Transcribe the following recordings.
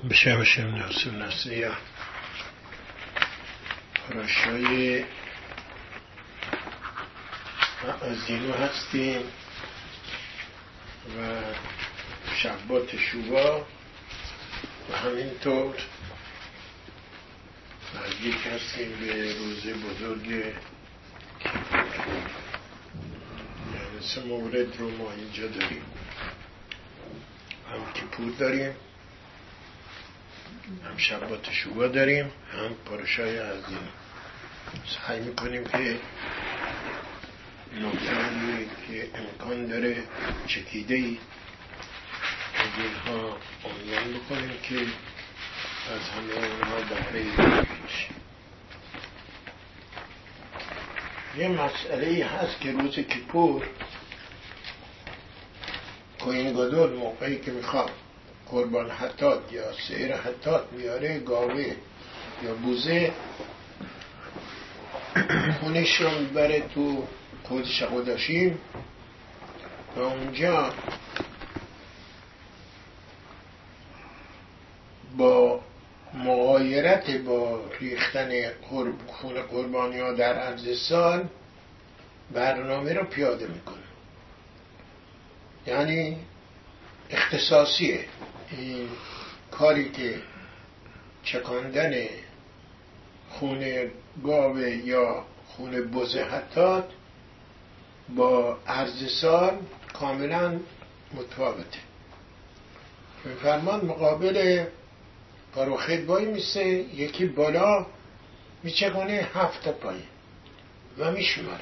بشه ناصر نصریه پاراشای معزینو هستیم و شبات شوبا و همینطور نزدیک هستیم به روز بزرگ یعنی 3 مورد رو ما اینجا داریم. هم کیپور داریم، هم شبات شوبا داریم، هم پاراشای عظیم. سعی میکنیم که نکته‌ای که امکان داره چکیده‌ای از اینها عنوان بکنیم که از همه اونها بهره بشیم. یه مسئله‌ای هست که روز کیپور کوهین گادول موقعی که میخواد قربان حتات یا سیر حتات میاره، گاوه یا بوزه، خونش رو میبره تو کودش قداشیم و اونجا با مغایرت با ریختن خون قربانی ها در عرض سال برنامه رو پیاده میکنه. یعنی اختصاصیه این کاری که چکاندن خون گاوه یا خون بزه حتی با عرض سال کاملا متفاوته. فرمان مقابل پاروخید میسه، یکی بالا میچگونه 7 پایین و میشماره.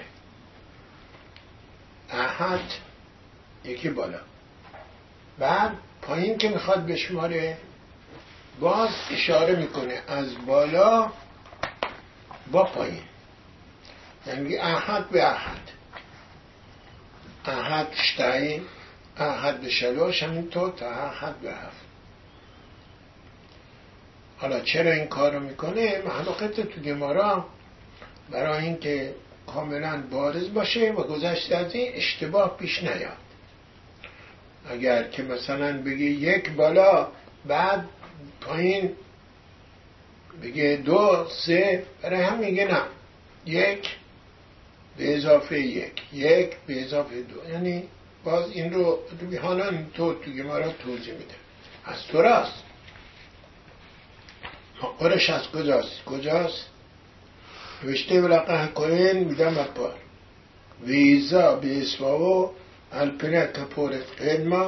احد یکی بالا، بعد پایین که میخواد بشماره باز اشاره میکنه از بالا با پایین، یعنی احد به احد، احد شتاین، احد به شلوش، همینطور تا احد به 7. حالا چرا این کار رو میکنه؟ محلوقت تو گمارا برای اینکه کاملا بارز باشه و گذشته از این اشتباه پیش نیاد. اگر که مثلا بگی 1 بالا بعد پایین بگه 2 3، برای هم میگه نه، 1 به اضافه 1 به اضافه 2، یعنی باز این رو بیهانان تو گمارا توضیح میده. از تو راست قرش از کجاست؟ نوشته ولقه کوین میدم اپار ویزا به اسماو الپنه کپورت قدما،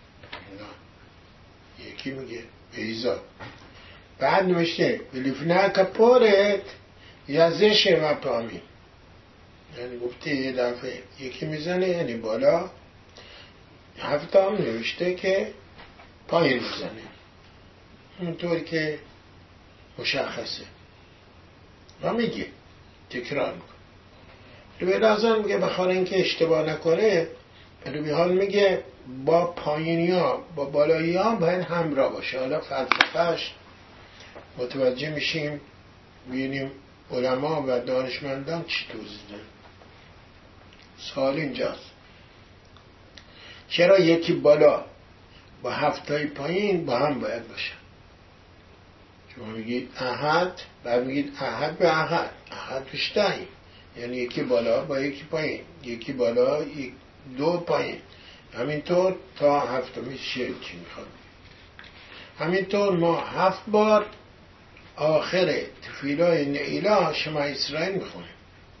یکی میگه ویزا، بعد نوشته بلیفنه کپورت یزشه و پامی، یعنی گفته یه دفعه یکی میزنه یعنی بالا، 7 هم نوشته که پایین میزنه، اونطور که مشخصه و میگه تکرار میکنه. روی لازم میگه بخواه اینکه اشتباه نکنه، روی حال میگه با پایینی ها با بالایی ها باید همراه باشه. حالا فلسفهش متوجه میشیم، ببینیم علما و دانشمندان چی توضیح دادن. سوال اینجاست چرا یکی بالا با 7 پایین با هم باید باشه؟ شما میگید احد، بعد میگید احد به احد، احد بشتهی، یعنی یکی بالا با یکی پایین، یکی بالا 2 پایین، همینطور تا 7 چی میخواد. همینطور ما 7 بار آخر تفیلای نعیلا شما اسرائیل میخونیم،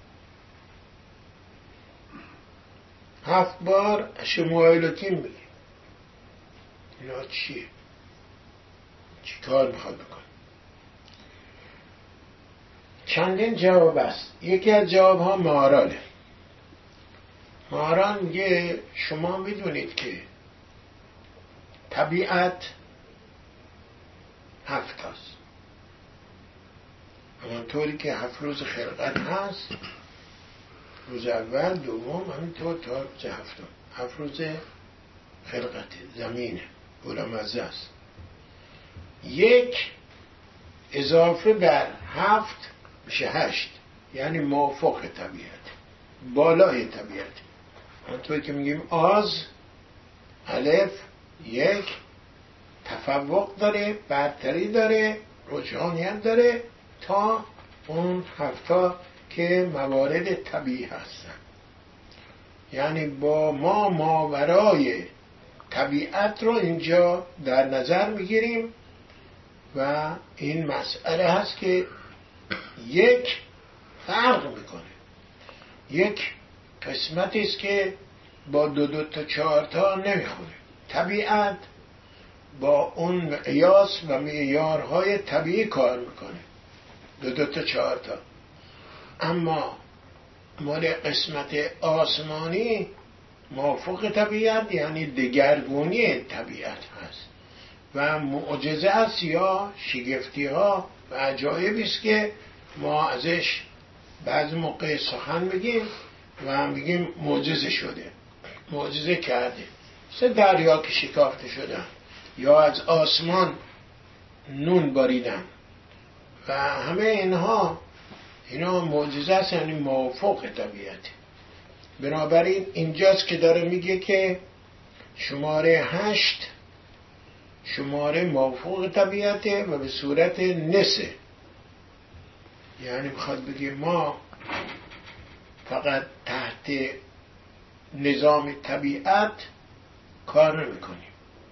7 بار شموئیلوتیم میگیم. اینا چیه؟ چی کار میخواد بکن؟ چندین جواب است. یکی از جواب ها ماراله. مارال میگه شما میدونید که طبیعت 7 است، همانطوری که 7 روز خلقت هست، روز اول، دوم، همینطور تا روز 7. 7 روز خلقت زمینه، بلامزه است. 1 اضافه بر 7 میشه 8، یعنی موافق طبیعت، بالای طبیعت. همونطوری که میگیم آز، الف 1، تفوق داره، برتری داره، روحانیت داره تا اون هفتا که موارد طبیعی هستن. یعنی با ما ماورای طبیعت رو اینجا در نظر میگیریم و این مسئله هست که یک فرق میکنه. یک قسمتی است که با دو تا 4 تا نمیخونه. طبیعت با اون مقیاس و معیارهای طبیعی کار میکنه، دو تا 4 تا. اما مال قسمت آسمانی موافق طبیعت یعنی دگرگونی طبیعت هست و معجزه است یا شگفتی ها و عجایبی است که ما ازش بعضی موقع سخن میگیم و میگیم معجزه شده، معجزه کرده، مثل دریا که شکافته شدن یا از آسمان نون باریدن و همه اینا معجزه است، یعنی موافق طبیعت. بنابراین اینجاست که داره میگه که شماره 8 شماره موافق طبیعته و به صورت نسه. یعنی میخواد بگه ما فقط تحت نظام طبیعت کار نمی کنیم.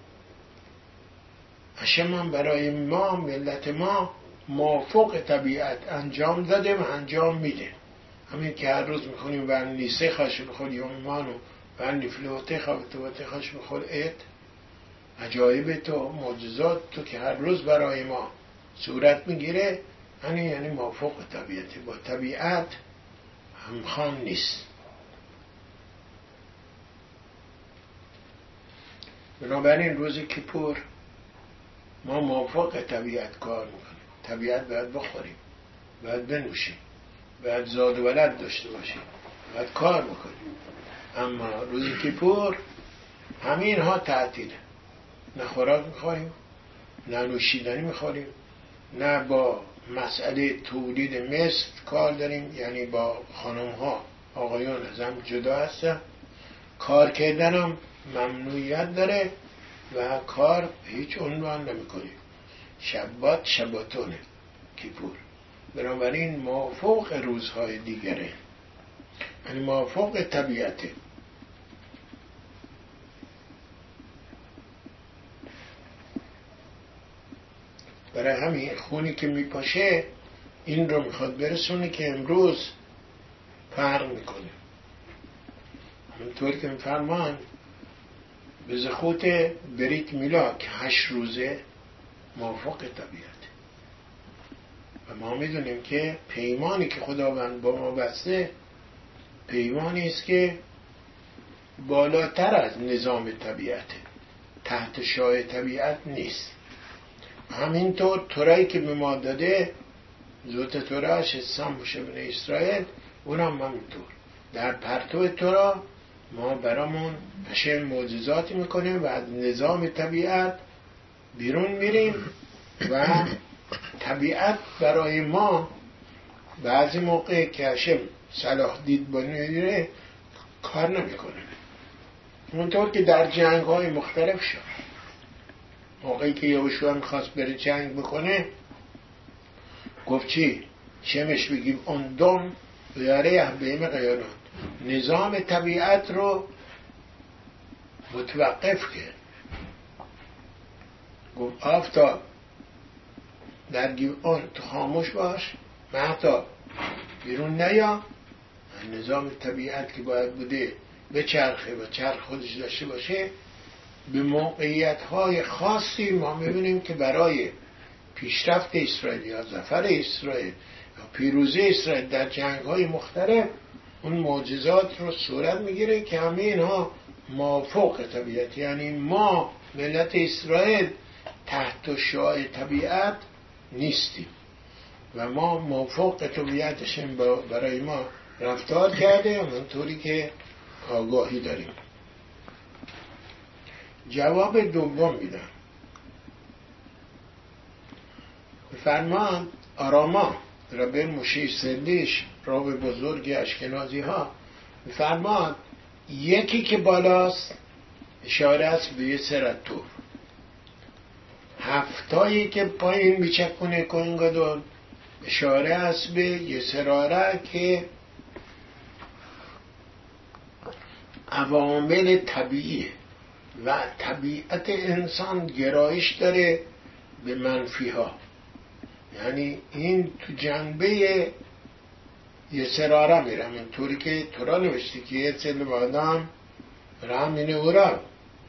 هشمان برای ما، ملت ما، موافق طبیعت انجام داده و انجام میده. همین که هر روز میخونیم و نیسه خاش بخور یومانو و نفلوته خوابتوته خاش بخور ات، عجایب تو، معجزات تو که هر روز برای ما صورت میگیره، یعنی موافق طبیعت، با طبیعت همخوان نیست. بنابراین روز کیپور ما موافق طبیعت کار میکنیم. طبیعت باید بخوریم، باید بنوشیم، باید زاد و ولد داشته باشیم، باید کار بکنیم. اما روز کیپور همین ها تعطیله. نه خوراک میخوریم، نه نوشیدنی میخوریم، نه با مسئله تولید مثل کار داریم، یعنی با خانم ها آقایان از هم جدا هستن. کار کردن هم ممنوعیت داره و کار به هیچ عنوان نمی کنیم. شبات شباتونه کیپور. بنابراین موافق روزهای دیگره، یعنی موافق طبیعته. برای همین خونی که میپاشه این رو میخواد برسونه که امروز فرق میکنه. همونطور که میفرمان به زخوت بریت میلا که 8 روزه موافق طبیعت. و ما میدونیم که پیمانی که خداوند با ما بسته پیمانی است که بالاتر از نظام طبیعت، تحت شعاع طبیعت نیست. همینطور تورایی که به ما داده، زوت تورا شستم باشه بنی اسرائیل، اونم همینطور در پرتو تورا ما برامون بشه معجزاتی میکنیم و از نظام طبیعت بیرون میریم و طبیعت برای ما بعضی موقع که هشم صلاح دید بنیره کار نمیکنه. اونطور که در جنگ های مختلف شد، موقعی که یهوشوا میخواست بره جنگ بکنه گفت چی؟ شمش بگیم اون دوم بیاره احبیم قیانات، نظام طبیعت رو متوقف کرد. گفت آفتاب در گیون تو خاموش باش، مهتاب بیرون نیا. نظام طبیعت که باید بوده به چرخه و چرخ خودش داشته باشه. به موقعیت های خاصی ما میبینیم که برای پیشرفت اسرائیل یا ظفر اسرائیل یا پیروزی اسرائیل در جنگ های مختلف اون معجزات رو صورت میگیره که همه اینها موافق طبیعت، یعنی ما ملت اسرائیل تحت شعاع طبیعت نیستیم و ما موافق طبیعتشیم برای ما رفتار کرده همونطوری که آگاهی داریم. جواب دوم میدم. فرمان آراما ربه موشی سندیش راوی بزرگی اشکنازی ها فرمان یکی که بالاست اشاره است به یه سرطور هفتایی که پایین میچکونه کوهنگادون اشاره است به یسراره که عوامل طبیعی و طبیعت انسان گرایش داره به منفی ها. یعنی این تو جنبه یسراره میرم، اینطوری که تورا نوشته که یه سل بادام رامین اورا.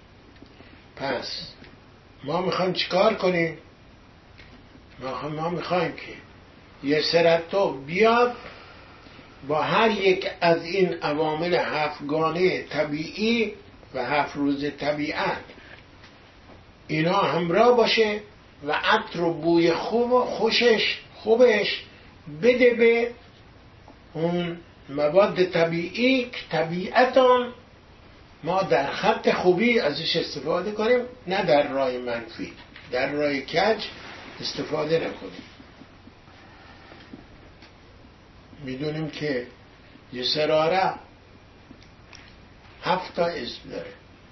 پس ما میخوایم چیکار کنیم؟ ما میخوایم که یسرتو بیاد با هر یک از این عوامل هفتگانه طبیعی و 7 روز طبیعت اینا همراه باشه و عطر و بوی خوب و خوبش بده به اون مواد طبیعی که طبیعتان ما در خط خوبی ازش استفاده کنیم، نه در راه منفی، در راه کج استفاده نکنیم. میدونیم که یسراره 7 تا اسم داره.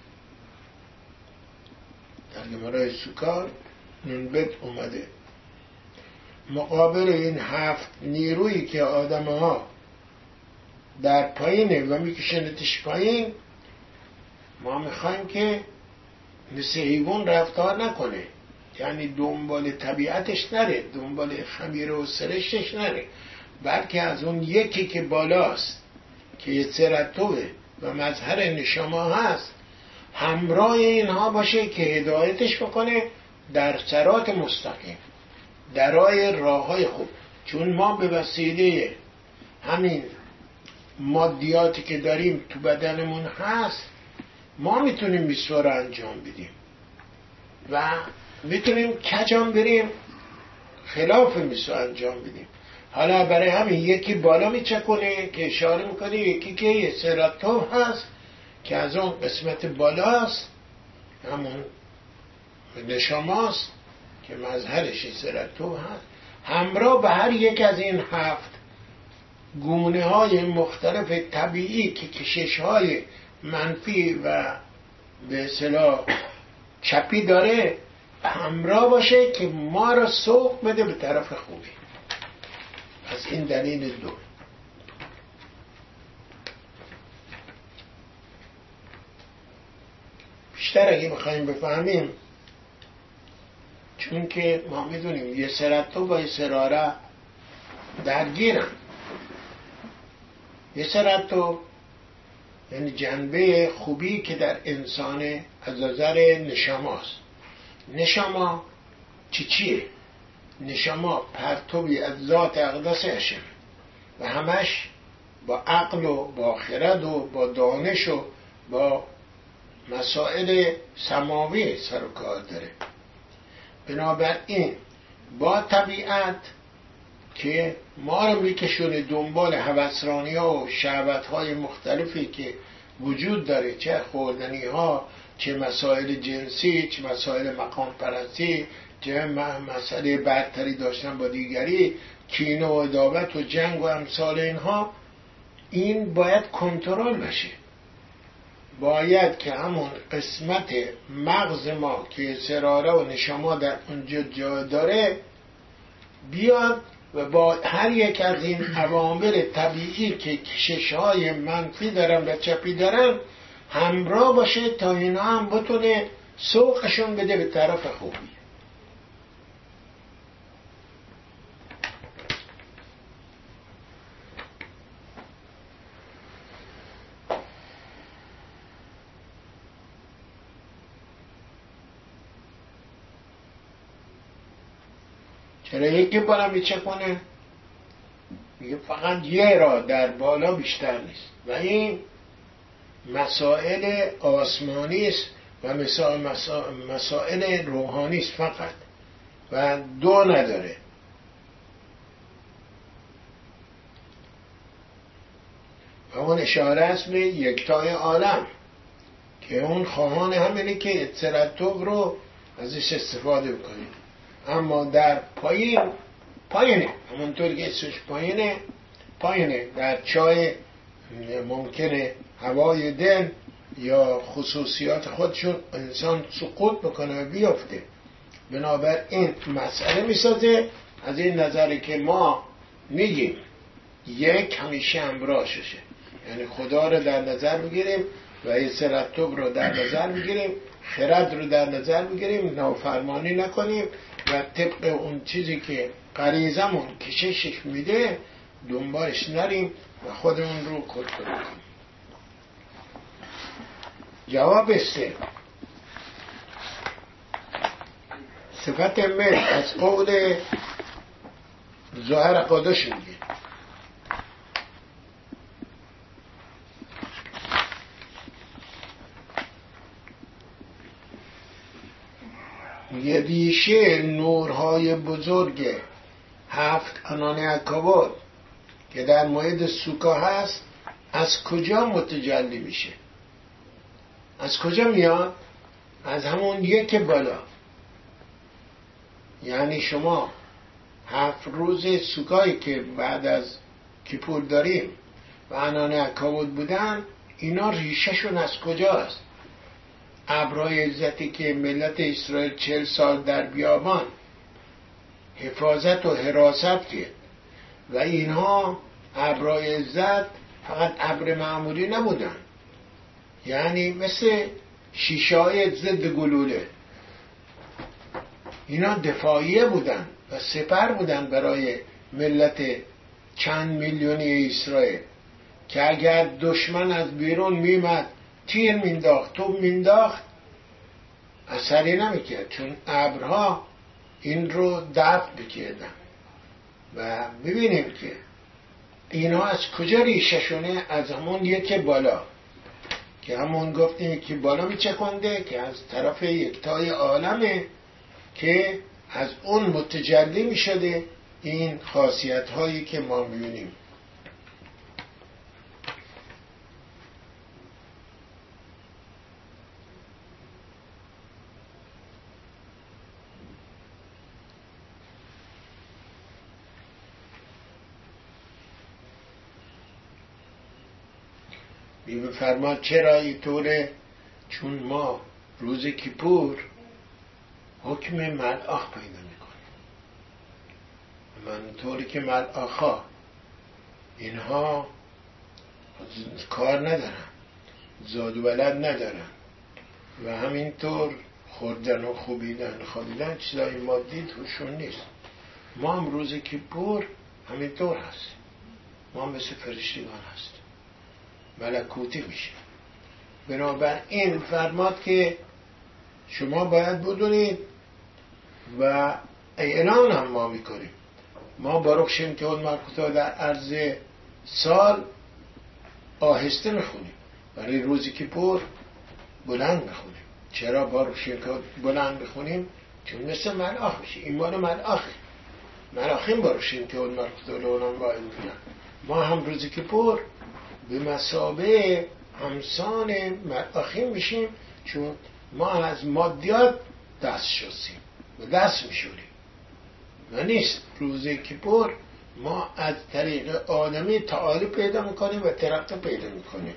در گمراه سکار نونبت اومده مقابل این 7 نیرویی که آدم ها در پایینه و میکشنتش پایین. ما میخوایم که مثل حیوان رفتار نکنه، یعنی دنبال طبیعتش نره، دنبال خمیره و سرشتش نره، بلکه از اون یکی که بالاست که یسرتوه و مظهر نشما هست همراه اینها باشه که هدایتش بکنه در صراط مستقیم، درای راه های خوب. چون ما به وسیله همین مادیاتی که داریم تو بدنمون هست ما میتونیم میسوا رو انجام بدیم و میتونیم کجان بریم خلاف میسوا انجام بدیم. حالا برای همین یکی بالا میچکونه که اشاره میکنه، یکی که یسرتو هست که از اون قسمت بالاست، همون نشماست که مظهرش یسرتو هست، همراه به هر یک از این 7 گونه های مختلف طبیعی که کشش های منفی و به اصطلاح چپی داره همراه باشه که ما را سوق بده به طرف خوبی. پس این دلیل 2. بیشتر اگه بخوایم بفهمیم، چون که ما میدونیم یسرتو با یسراره درگیرن. یسرتو یعنی جنبه خوبی که در انسان از نظر نشماست. نشما چیه؟ نشما پرتوی از ذات اقدس هشم و همش با عقل و با خرد و با دانش و با مسائل سماوی سر و کار داره. بنابراین با طبیعت که ما رو میکشونه دنبال هوسرانی ها و شهوت های مختلفی که وجود داره، چه خوردنی ها، چه مسائل جنسی، چه مسائل مقام پرستی، چه مسئله برتری داشتن با دیگری، کینه و عداوت و جنگ و امثال اینها، این باید کنترل بشه. باید که همون قسمت مغز ما که سراره و نشما در اونجا جا داره بیاد و با هر یک از این عوامل طبیعی که کشش‌های منفی دارن و چپی دارن همراه باشه تا اینا هم بتونه سوقشون بده به طرف خوبی. چرا یکی بالا میچکونه؟ میگه فقط یه راه در بالا بیشتر نیست و این مسائل آسمانی است و مسائل روحانی است فقط و 2 نداره. و اون اشاره است به یکتای عالم که اون خواهان همینه که یسرتو رو ازش استفاده بکنیم. اما در پایینه همونطور که اسمش پایینه در چای ممکنه هوای دل یا خصوصیات خودشون انسان سقوط بکنه و بیفته. بنابراین مسئله میسازه از این نظری که ما میگیم یک همیشه همراهشه، یعنی خدا رو در نظر بگیریم و ایسرتوب رو در نظر بگیریم، خرد رو در نظر بگیریم، نافرمانی نکنیم و طبق اون چیزی که غریزمون کششش میده دنبالش نریم و خودمون رو کنترل کنیم. جواب سه، صفت ملک از قول ظاهر قادش میگه یه ریشه نورهای بزرگ 7 عنان اکبر که در موعد سوکا هست از کجا متجلی میشه؟ از کجا میاد؟ از همون یک بالا. یعنی شما 7 روز سوکایی که بعد از کیپور داریم و عنان اکبر بودن، اینا ریشهشون از کجاست؟ ابرهای عزتی که ملت اسرائیل 40 سال در بیابان حفاظت و حراست کرد و اینها ابرهای عزت فقط ابر معمولی نبودن، یعنی مثل شیشه‌های ضد گلوله، اینا دفاعیه بودن و سپر بودن برای ملت چند میلیونی اسرائیل که اگر دشمن از بیرون میمد تیر مینداخت، توپ مینداخت، اثری نمیکرد، چون ابرها این رو دفع بکردن. و ببینیم که اینا از کجا ریشه‌شونه؟ از همون یک بالا که همون گفتیم که بالا میچکنده که از طرف یکتای عالمه که از اون متجلی میشده این خاصیت هایی که ما میبینیم. فرماد چرا اینطوره؟ چون ما روز کیپور حکم ملائک پیدا میکنیم. من طوری که ملائک‌ها اینها کار ندارن، زاد و ولد ندارن و همینطور خوردن و خوابیدن چیزای مادی توشون نیست. ما هم روز کیپور همینطور هست، ما مثل فرشتگان هست، ملکوتی میشه. بنابراین فرماد که شما باید بدونید و اعلان هم ما میکنیم. ما باروک شم که اون ملکوتا در عرض سال آهسته میخونیم، برای روزی که پر بلند میخونیم. چرا باروک شم که بلند میخونیم؟ چون مثل ملائک میشه، این مال ملائکین باروک شم که اون ملکوتا لونان باید میکنن. ما هم روزی که پر به مثابه همسان ملائکین میشیم، چون ما از مادیات دست شستیم و دست میشوریم و نیست. روز کیپور ما از طریق آدمی تعالی پیدا میکنیم و ترقی پیدا میکنیم.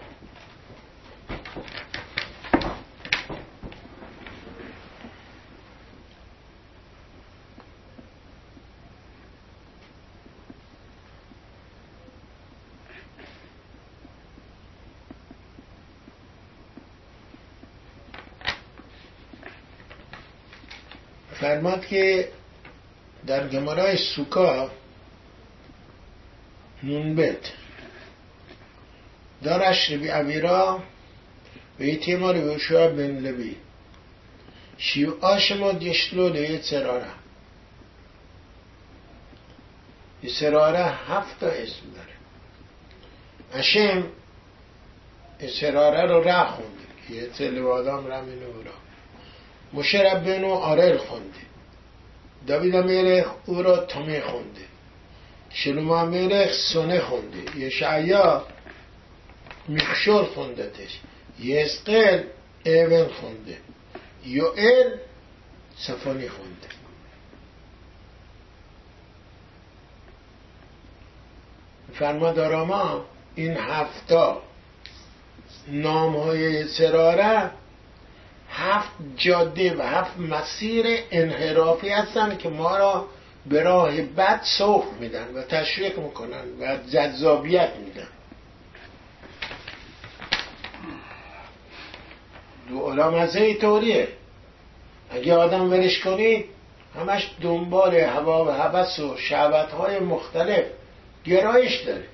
فرماد که در گمارای سوکا نونبت دارش ربی اویرا و ایتیمار وشوع بن لبی شیوعاش ما دیشلو لیه سراره. این سراره 7 اسم داره. اشم این سراره رو راه خونده، یه تلو آدم رمینو را موشه ربنو آرل خونده، داوید ملخ او را تامی خونده، شلوم ملخ سونه خونده، یشعیا میخشور خوندتش، یسقل ایون خونده، یوئل صفانی خونده. فرماداراما این 7 نام های سراره 7 جاده و 7 مسیر انحرافی هستن که ما را به راه بد سوق میدن و تشویق میکنن و جذابیت میدن. دولامزه طوریه، اگه آدم ولش کنید همش دنبال هوا و هوس و شهوت‌های مختلف گرایش داره.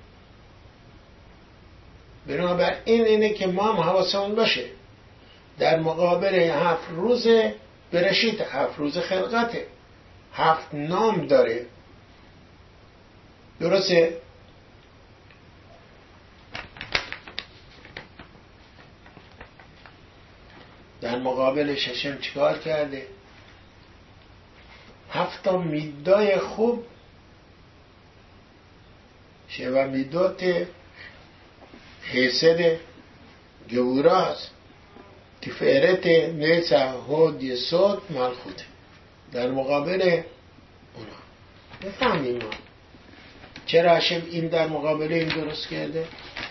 بنابراین اینه که ما هم حواسمون باشه در مقابل 7 روز برشید، 7 روز خلقته، 7 نام داره، درسته؟ در مقابل ششم چیکار کرده؟ 7 میدای خوب شوا میدوت حسد گوراست تفرت نیسا هود یسود ملخوته. در مقابل اونا بفهمیم ما چرا هشم این در مقابل این درست کرده؟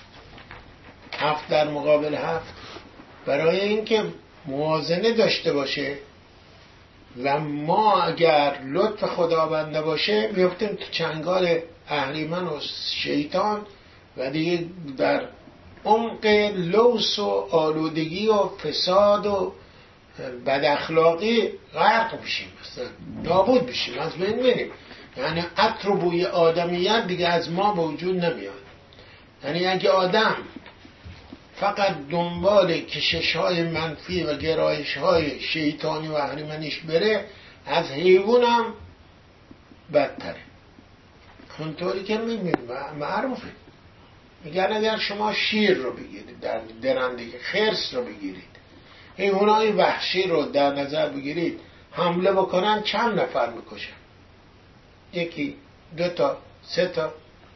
7 در مقابل 7، برای اینکه موازنه داشته باشه و ما اگر لطف خداوند نباشه میفتیم تو چنگال اهریمن و شیطان و دیگه در عمق لوث و آلودگی و فساد و بد اخلاقی غرق میشیم، مثلا نابود میشیم، از بین میریم. یعنی عطر و بوی آدمیت دیگه از ما به وجود نمیاد. یعنی اگه آدم فقط دنبال کشش‌های منفی و گرایش‌های شیطانی و اهریمنیش بره، از حیوان هم بدتره. اونطوری که می‌بینیم معروفه، میگن اگر شما شیر رو بگیرید، در درندگی خرس رو بگیرید، حیوانای وحشی رو در نظر بگیرید، حمله بکنن چند نفر میکشن؟ 1 2 تا 3 تا.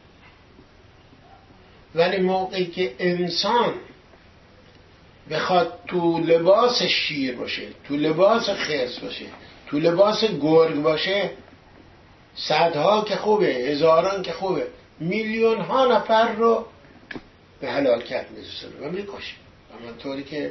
ولی موقعی که انسان بخواد تو لباس شیر باشه، تو لباس خرس باشه، تو لباس گرگ باشه، صدها که خوبه، هزاران که خوبه، میلیون ها نفر رو به هلاکت میرسونه و میکشه. همونطوری که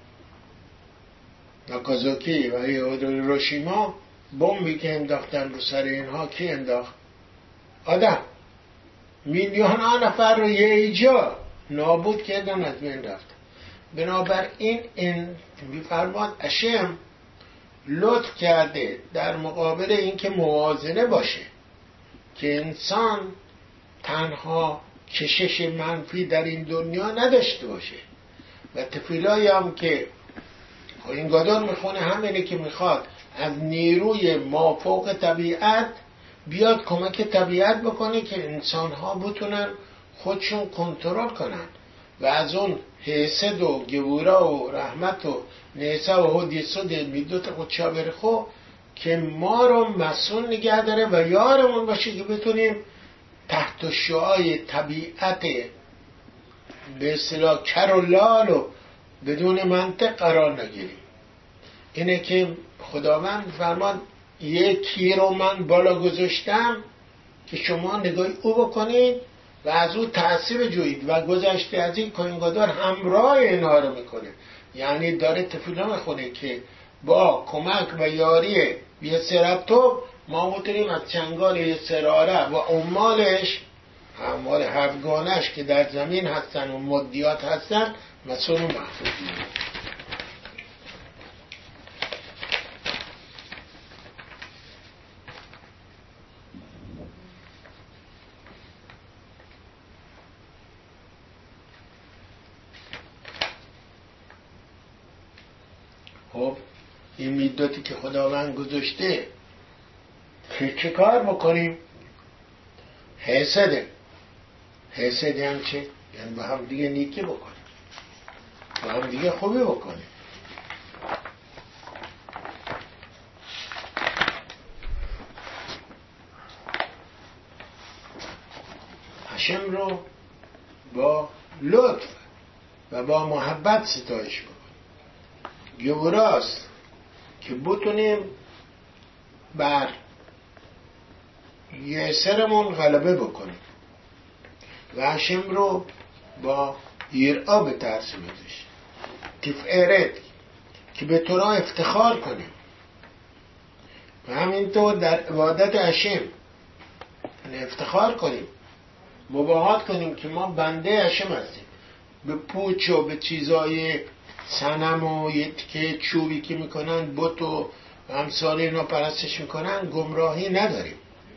ناکازاکی و هیروشیما بمبی که انداختن رو سر اینها، کی انداخت؟ آدم. میلیون ها نفر رو یه جا نابود کردن، از بین رفت. بنابراین این میفرماد اشم لطف کرده در مقابل اینکه موازنه باشه که انسان تنها کشش منفی در این دنیا نداشته باشه و تفیلایی هم که این گادان میخونه همینه که میخواد از نیروی مافوق طبیعت بیاد کمک طبیعت بکنه که انسان ها بتونن خودشون کنترل کنن و از اون حسد و گبورا و رحمت و نیسا و هدیسود میدوت خودشا برخو که ما رو مسئول نگه داره و یارمون باشه که بتونیم تحت شعاع طبیعت به اصطلاح کر و لال و بدون منطق قرار نگیریم. اینه که خداوند فرمان یکی رو من بالا گذاشتم که شما نگاهی او بکنید و از او تأثیر جوید و گذشته از این کوهنگادار همراه اینها رو میکنه. یعنی داره تفیلا میخونه که با کمک و یاری یسرتو ما میتونیم از چنگال یسراره و عمالش، اعمال هفتگانش که در زمین هستن و مدیات هستن، مسئول محفوظ میکنه. خب این میداتی که خداوند گذاشته چه کار بکنیم؟ حسده هم چه؟ یعنی با هم دیگه نیکی بکنیم، با هم دیگه خوبی بکنیم. هشم رو با لطف و با محبت ستایش بکنیم. گوراست که بتونیم بر یسرمون غلبه بکنیم و هشم رو با یرعا به ترسیم ازش. تفعرت که به تو را افتخار کنیم و همینطور در عبادت هشم افتخار کنیم، مباهات کنیم که ما بنده هشم هستیم. به پوچ و به چیزای صنم و که چوبی که میکنن بت و امثال اینا پرستش میکنن گمراهی نداریم.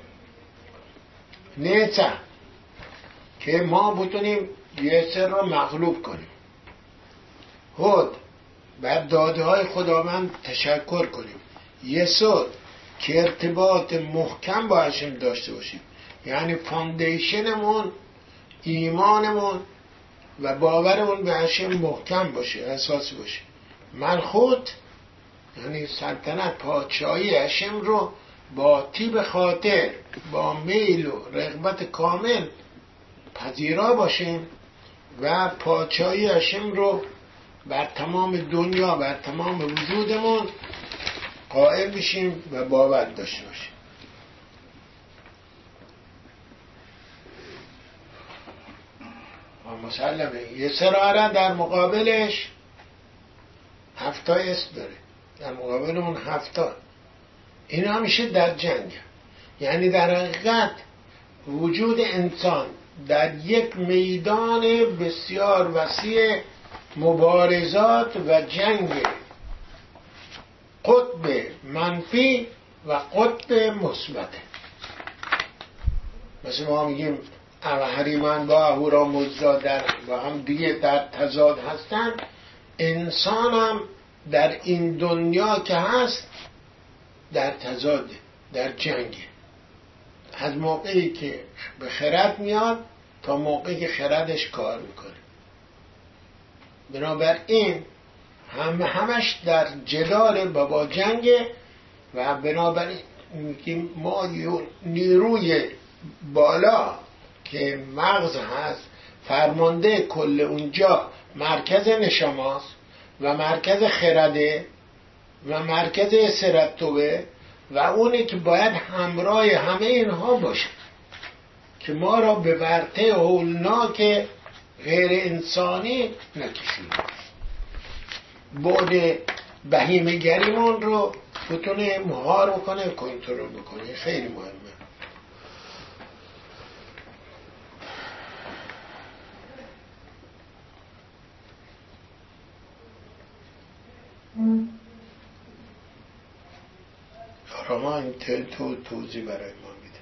نیچه که ما بتونیم یسر را مغلوب کنیم، خود بر داده های خداوند تشکر کنیم، یسر که ارتباط محکم با هشم داشته باشیم، یعنی فاندیشنمون ایمانمون و باورمون به هشم محکم باشه، اساسی باشه. ملخوت یعنی سلطنت، پادشاهی هشم رو با طیب خاطر، با میل و رغبت کامل پذیرا باشیم و پادشاهی هشم رو بر تمام دنیا، بر تمام وجودمون قائل بشیم و باور داشته باشیم. مسلمه یه سراره در مقابلش 7 اسم داره، در مقابل اون 7 این همیشه در جنگ، یعنی در حقیقت وجود انسان در یک میدان بسیار وسیع مبارزات و جنگ قطب منفی و قطب مثبت. مثل ما میگیم اهریمن با اهورامزدا با هم دیگه در تضاد هستن، انسان هم در این دنیا که هست در تضاد، در جنگ، از موقعی که به خرد میاد تا موقعی که خردش کار میکنه. بنابراین همش در جدال با جنگ و بنابراین ما نیروی بالا که مغز هست، فرمانده کل اونجا مرکز نشماست و مرکز خرده و مرکز اسرتوبه و اونه که باید همراه همه اینها باشه که ما را به ورطه هولناک غیر انسانی نکشونه، بعد بهیمه گریمون رو بتونه مهار بکنه، کنترل بکنه. خیلی مهمه. آراما این توضیح برای ما میده.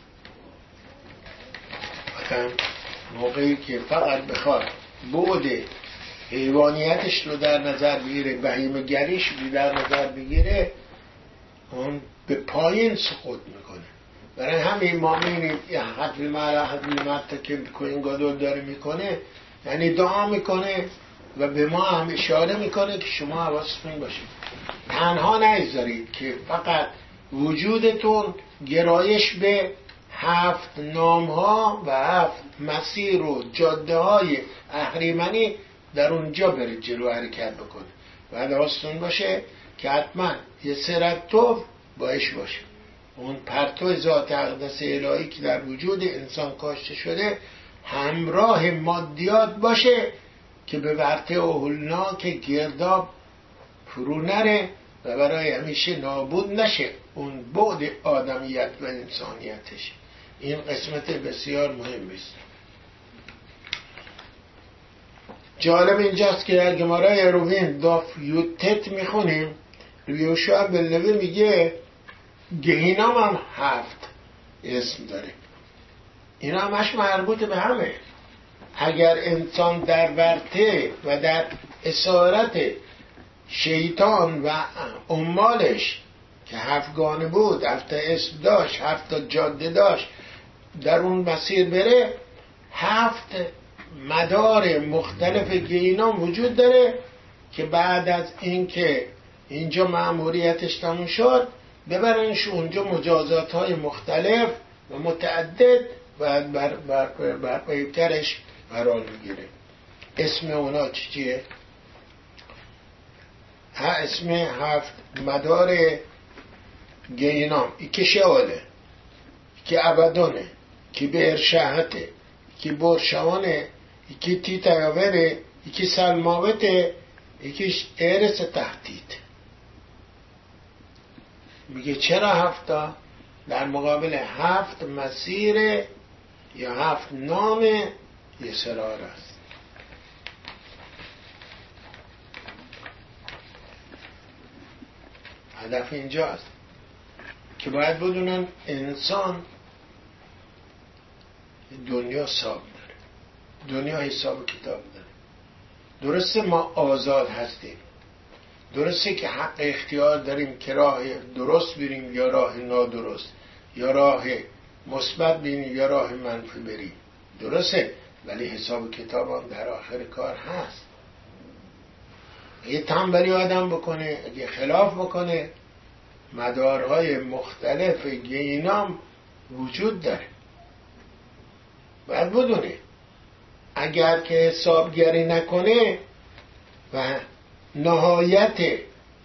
مثلا موقعی که فقط بخواد بعد حیوانیتش رو در نظر بگیره، بهیمه گریش رو در نظر بگیره، اون به پایین سقوط میکنه. برای همین ما میبینیم حد متا که کوین گادول داره میکنه، یعنی دعا میکنه و به ما هم اشاره میکنه که شما حواستون باشید، تنها نگذارید که فقط وجودتون گرایش به 7 نامها و 7 مسیر و جاده های اهریمنی در اونجا بره جلو حرکت بکنه و حواستون باشه که حتما یه سرتوف باش باشه، اون پرتو ذات اقدس الهی که در وجود انسان کاشته شده همراه مادیات باشه که به ورطه هولناک گرداب فرو نره و برای همیشه نابود نشه اون بعد آدمیت و انسانیتش. این قسمت بسیار مهم است. جالب اینجاست که در گمارای اروین داف یوتت میخونیم، یوشع بن نوی میگه گهینام هم 7 اسم داره. اینا همش مربوط به همه. اگر انسان در ورطه و در اسارت شیطان و عمالش که 7 گانه بود، 7 اسم داشت، 7 جاده داشت، در اون مسیر بره، 7 مدار مختلف گینام وجود داره که بعد از اینکه اینجا مأموریتش تموم شد ببرنش اونجا مجازات های مختلف و متعدد و بر پیکرش قرار میگیره. اسم اونا چیه؟ اسم 7 مدار گینام، یکی شواله، یکی ابدانه، یکی برشهته، یکی برشوانه، یکی تیتایاوره، یکی سلماوته، یکیش ارث تهدید. میگه چرا 7 تا؟ در مقابل 7 مسیر یا 7 نام یه سرار است. هدف اینجاست که باید بدونن انسان دنیا حساب داره، دنیا حساب کتاب داره. درسته ما آزاد هستیم، درسته که حق اختیار داریم که راه درست بریم یا راه نادرست، یا راه مثبت بریم یا راه منفی بریم، درسته، ولی حساب کتاب هم در آخر کار هست. اگه تنبلی آدم بکنه، اگه خلاف بکنه، مدارهای مختلف گینام وجود داره. باید بدونه اگر که حسابگری نکنه و نهایت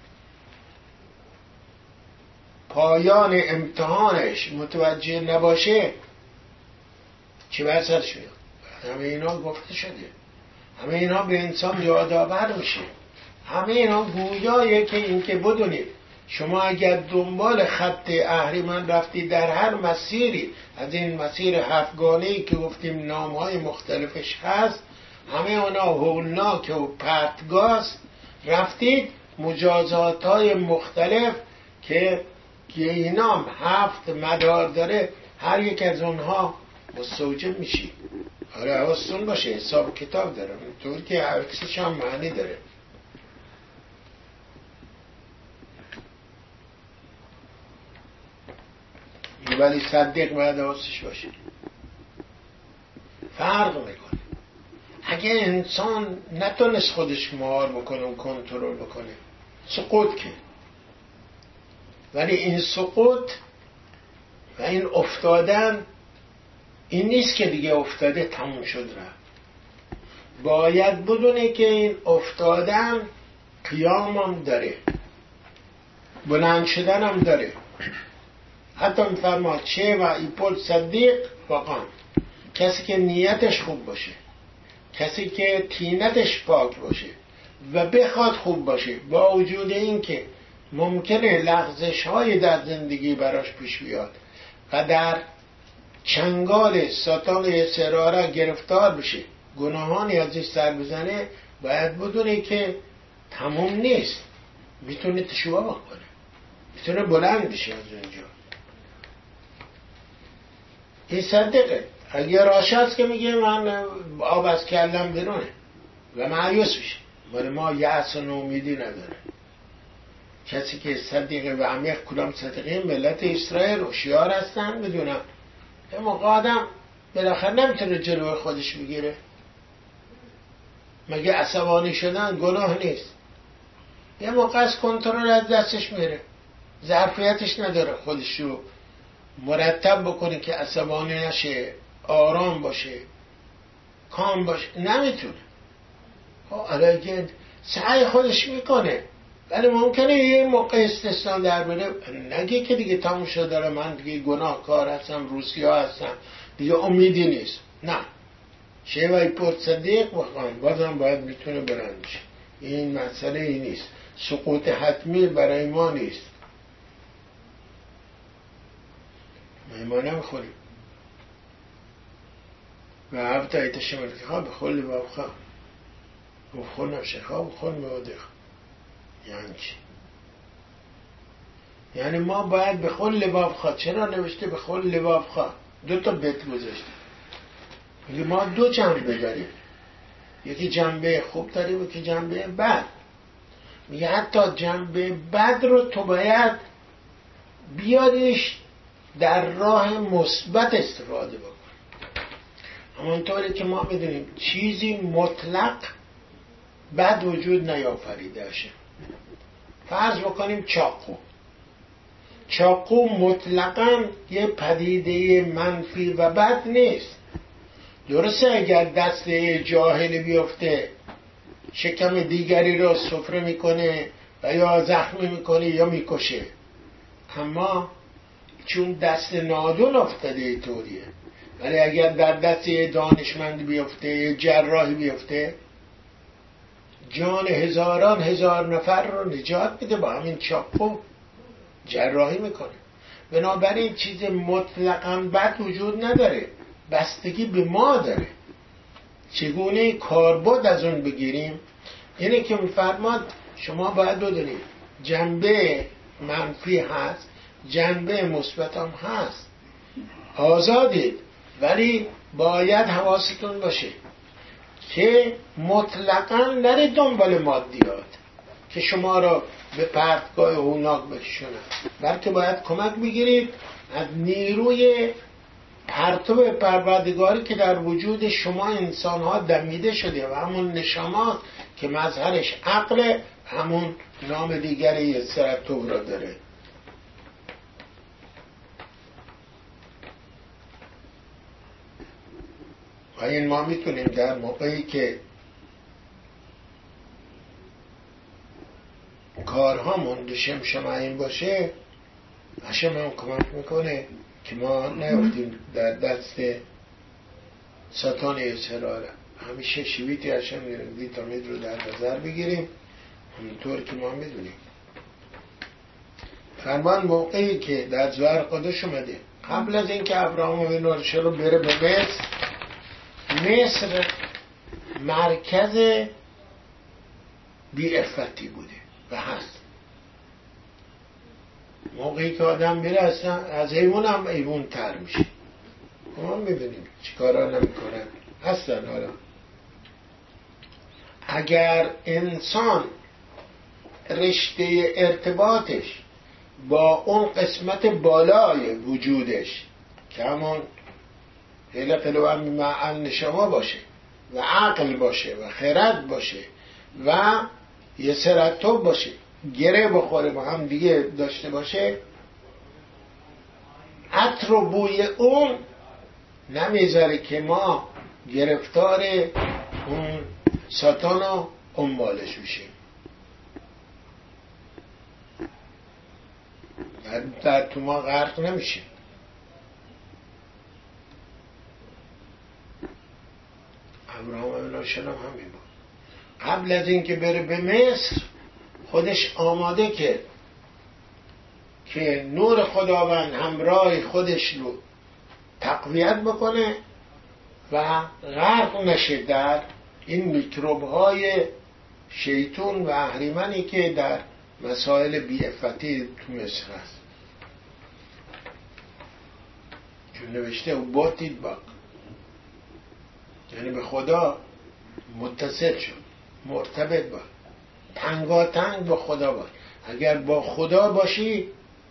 پایان امتحانش متوجه نباشه چه بسر شده. همه اینا گفته شده، همه اینا به انسان یادآور میشه. همه اینا گویایه که این که بدونید شما اگر دنبال خط اهریمن رفتی در هر مسیری از این مسیر هفتگانه‌ای که گفتیم نام‌های مختلفش هست، همه اونا هولناک و پرتگاز رفتید، مجازات‌های مختلف که گینام 7 مدار داره، هر یک از اونها مستوجب میشی. آره حواستون باشه حساب کتاب داره، طور که عکسش هم معنی داره. ولی صدق باید حواسش باشه. فرق میکنه. اگه انسان نتونست خودش مهار بکنه و کنترل بکنه، سقوط که، ولی این سقوط و این افتادن این نیست که دیگه افتاده تموم شد رفت. باید بدونه که این افتادن قیام هم داره، بلند شدن هم داره. حتی میفرماد چه و ایپول صدیق فقان، کسی که نیتش خوب باشه، کسی که طینتش پاک باشه و بخواد خوب باشه، با وجود این که ممکنه لغزش های در زندگی براش پیش بیاد و در چنگال ساتان سراره گرفتار بشه، گناهانی ازش سر بزنه، باید بدونه که تموم نیست، میتونه تشوه بکنه، میتونه بلند بشه از اونجا. این صدقه. اگر راش هست که میگه من آب از کلم بیرونه و معیوس میشه، ولی ما یأس و نومیدی نداره. کسی که صدقه و عمیق کلام صدقه ملت اسرائیل هوشیار هستن میدونن یه موقع آدم بالاخره نمیتونه جلوی خودش بگیره. مگه عصبانی شدن گناه نیست؟ یه موقع از کنترل از دستش میره، ظرفیتش نداره خودش رو مرتب بکنه که عصبانی نشه، آرام باشه، کام باشه، نمیتونه. علیه سعی خودش میکنه، ولی ممکنه یه موقع استثنا در بره، نگه که دیگه تموم شده داره، من دیگه گناهکار هستم، روسیا هستم، دیگه امیدی نیست. نه، شیوه پرد صدیق بخوان بازم باید میتونه برند بشه. این مسئله ای نیست، سقوط حتمی برای ما نیست. ما نمیخوریم و هفته ایتش ملکه به خل بابخوا و خل نفشخوا و خل موادخ. یعنی چی؟ یعنی ما باید به خل لبابخوا. چرا نوشته به خل لبابخوا؟ 2 تا بیت گذاشته. میگه ما 2 جنبه داریم، یکی جنبه خوب داریم، یکی جنبه بد. میگه حتی جنبه بد رو تو باید بیاریش در راه مثبت استفاده بکن. همونطوری که ما میدونیم چیزی مطلق بد وجود نیافریده باشه. فرض بکنیم چاقو مطلقاً یه پدیده منفی و بد نیست. درسته اگر دست جاهلی بیفته شکم دیگری را سفره میکنه و یا زخمی میکنه یا میکشه، اما چون دست نادون افتاده طوریه. ولی اگر در دست دانشمند بیفته، جراحی بیفته، جان هزاران هزار نفر رو نجات میده، با همین چاقو جراحی میکنه. بنابراین چیز مطلقاً بد وجود نداره، بستگی به ما داره چگونه کاربرد از اون بگیریم. اینه که میفرماد شما باید بدونید جنبه منفی هست، جنبه مثبت هم هست، آزادید، ولی باید حواستون باشه که مطلقاً نرید دنبال مادیات که شما را به پرتگاه هولناک بکشونن، بلکه باید کمک بگیرید از نیروی پرتو پروردگاری که در وجود شما انسان‌ها دمیده شده و همون نشامات که مظهرش عقل، همون نام دیگری سرطور را داره. و این ما میتونیم در موقعی که کارهامون دشم شمعین باشه، هشم هم کمک میکنه که ما نیفتیم در دست ساتان اسرار. همیشه شویتی هشم ویتامین رو در نظر بگیریم، همینطور که ما میدونیم. فرمان موقعی که در زوار قدش اومده، قبل از اینکه ابراهام وینورشه رو بره به مصر، مصر مرکز بی‌عفتی بوده و هست. موقعی که آدم میره از حیوان هم حیوان تر میشه. ما میبینیم چیکارا نمیکنن هستن. حالا اگر انسان رشته ارتباطش با اون قسمت بالای وجودش که همون هیله و معل نشما باشه و عقل باشه و خرد باشه و یه سرطوب باشه، گره بخوره با هم دیگه داشته باشه، عطر و بوی اون نمیذاره که ما گرفتار اون ساتان و اموالش بشیم. در تو ما غرق نمیشیم. ابراهام ابن هم همین بود. قبل از اینکه بره به مصر خودش آماده که نور خداوند همراه خودش رو تقویت بکنه و غرق نشه در این میکروب های شیطون و اهریمنی که در مسائل بی‌عفتی تو مصر هست. چون نوشته و باتید باق، یعنی به خدا متصل شد، مرتبط باش، تنگاتنگ با خدا باش. اگر با خدا باشی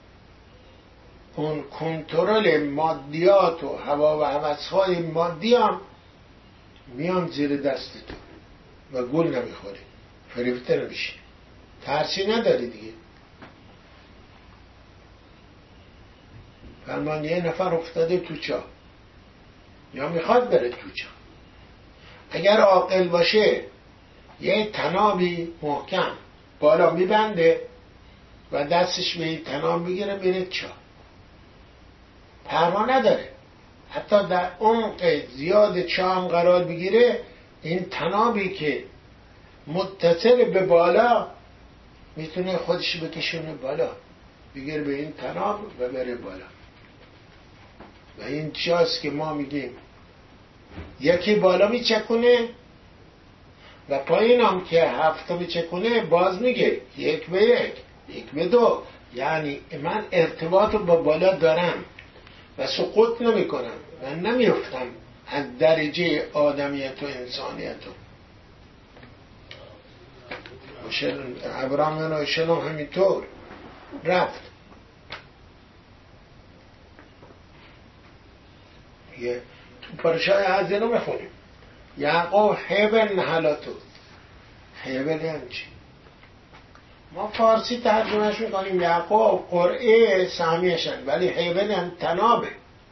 اون کنترل مادیات و هوا و هوس‌های مادی هم میان زیر دست تو و گول نمیخوری، فریفته نمیشی، ترسی نداری دیگه. فرمان یه نفر افتاده تو چاه یا میخواد بره تو چاه، اگر عاقل باشه یه تنابی محکم بالا میبنده و دستش به این تناب میگیره میره چاه، پروا نداره. حتی در عمق زیاد چاه هم قرار بگیره، این تنابی که متصل به بالا میتونه خودش بکشونه بالا، بگیره به این تناب و بره بالا. و این چاست که ما میگیم یکی بالا میچکونه و پایین هم که هفته میچکونه باز میگه 1 به 1 1 به 2، یعنی من ارتباط رو با بالا دارم و سقوط نمی کنم و نمیفتم از درجه آدمیت و انسانیت. ابراهام هم همینطور رفت. تو پارشای حزینو میخونیم یعقوب حبل نهلاتو. حبل یعنی چی؟ ما فارسی ترجمهش میکنیم یعقوب قرعه سهمیشن، ولی حبل یعنی تنابه.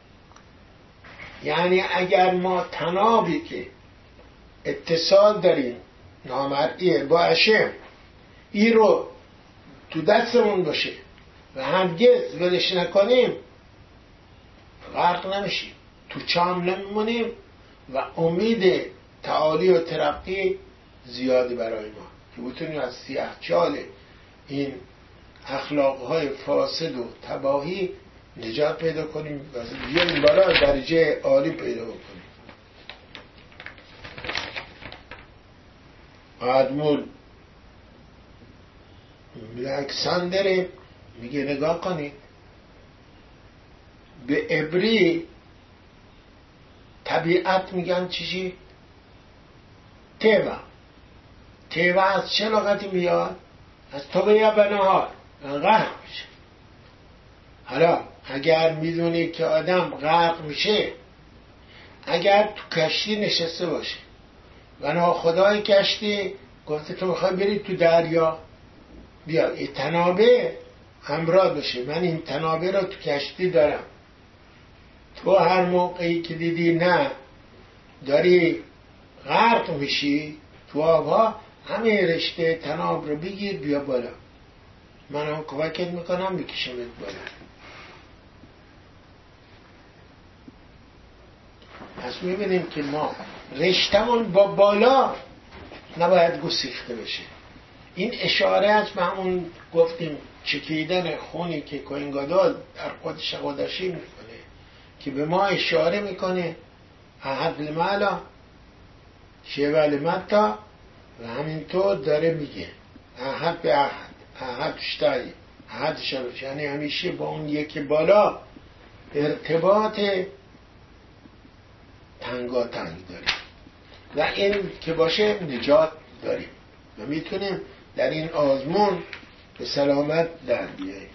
یعنی اگر ما تنابی که اتصال داریم نامرئیه با اشم ای رو تو دستمون باشه و هرگز ولش نکنیم، غرق نمیشیم، تو چام نمیمونیم و امید تعالی و ترقی زیادی برای ما که بتونیم از سیاهچال این اخلاقهای فاسد و تباهی نجات پیدا کنیم و بیایم بالا درجه عالی پیدا کنیم. آدمون الکساندر میگه نگاه کنید، به عبری طبیعت میگن چیزی؟ تیوه از چه لغتی میاد؟ از طبیعه به نهار غرق میشه. حالا اگر میدونی که آدم غرق میشه، اگر تو کشتی نشسته باشه و ناخدای کشتی گفته تو میخوای بری تو دریا، بیا این تنابه همراه بشه، من این تنابه رو تو کشتی دارم، تو هر موقعی که دیدی نه داری غرق میشی تو آبها، همه رشته تناب رو بگیر بیا بالا، من هم کمکت میکنم میکشمت بالا. پس میبینیم که ما رشتمون با بالا نباید گسیخته بشه. این اشاره است به همون گفتیم چکیدن خونی که کوهنگادال در خودش قدشی میکنه که به ما اشاره میکنه احد المعلا شیول متا، و همینطور داره میگه احد به احد، احد شتایی، احد شلوش، یعنی همیشه با اون یکی بالا ارتباط تنگاتنگ داریم و این که باشه نجات داریم و میتونیم در این آزمون به سلامت در بیاییم.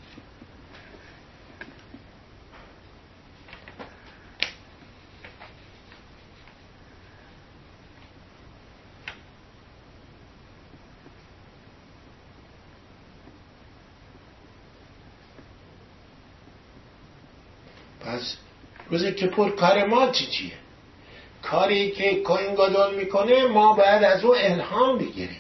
پس روز کپور کار ما چیه؟ کاری که کوهنگادال میکنه ما باید از او الهام بگیریم.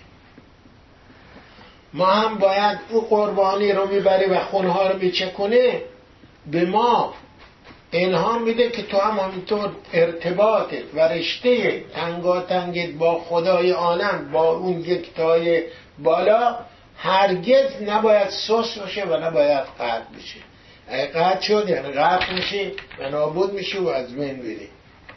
ما هم باید او قربانی رو میبره و خونها رو میچکونه، به ما الهام میده که تو هم همینطور ارتباطت و رشته تنگاتنگت با خدای عالم، با اون یکتای بالا هرگز نباید سوس باشه و نباید قطع بشه. اگه قطع شد یعنی قطع میشه و نابود میشه و از بین بری.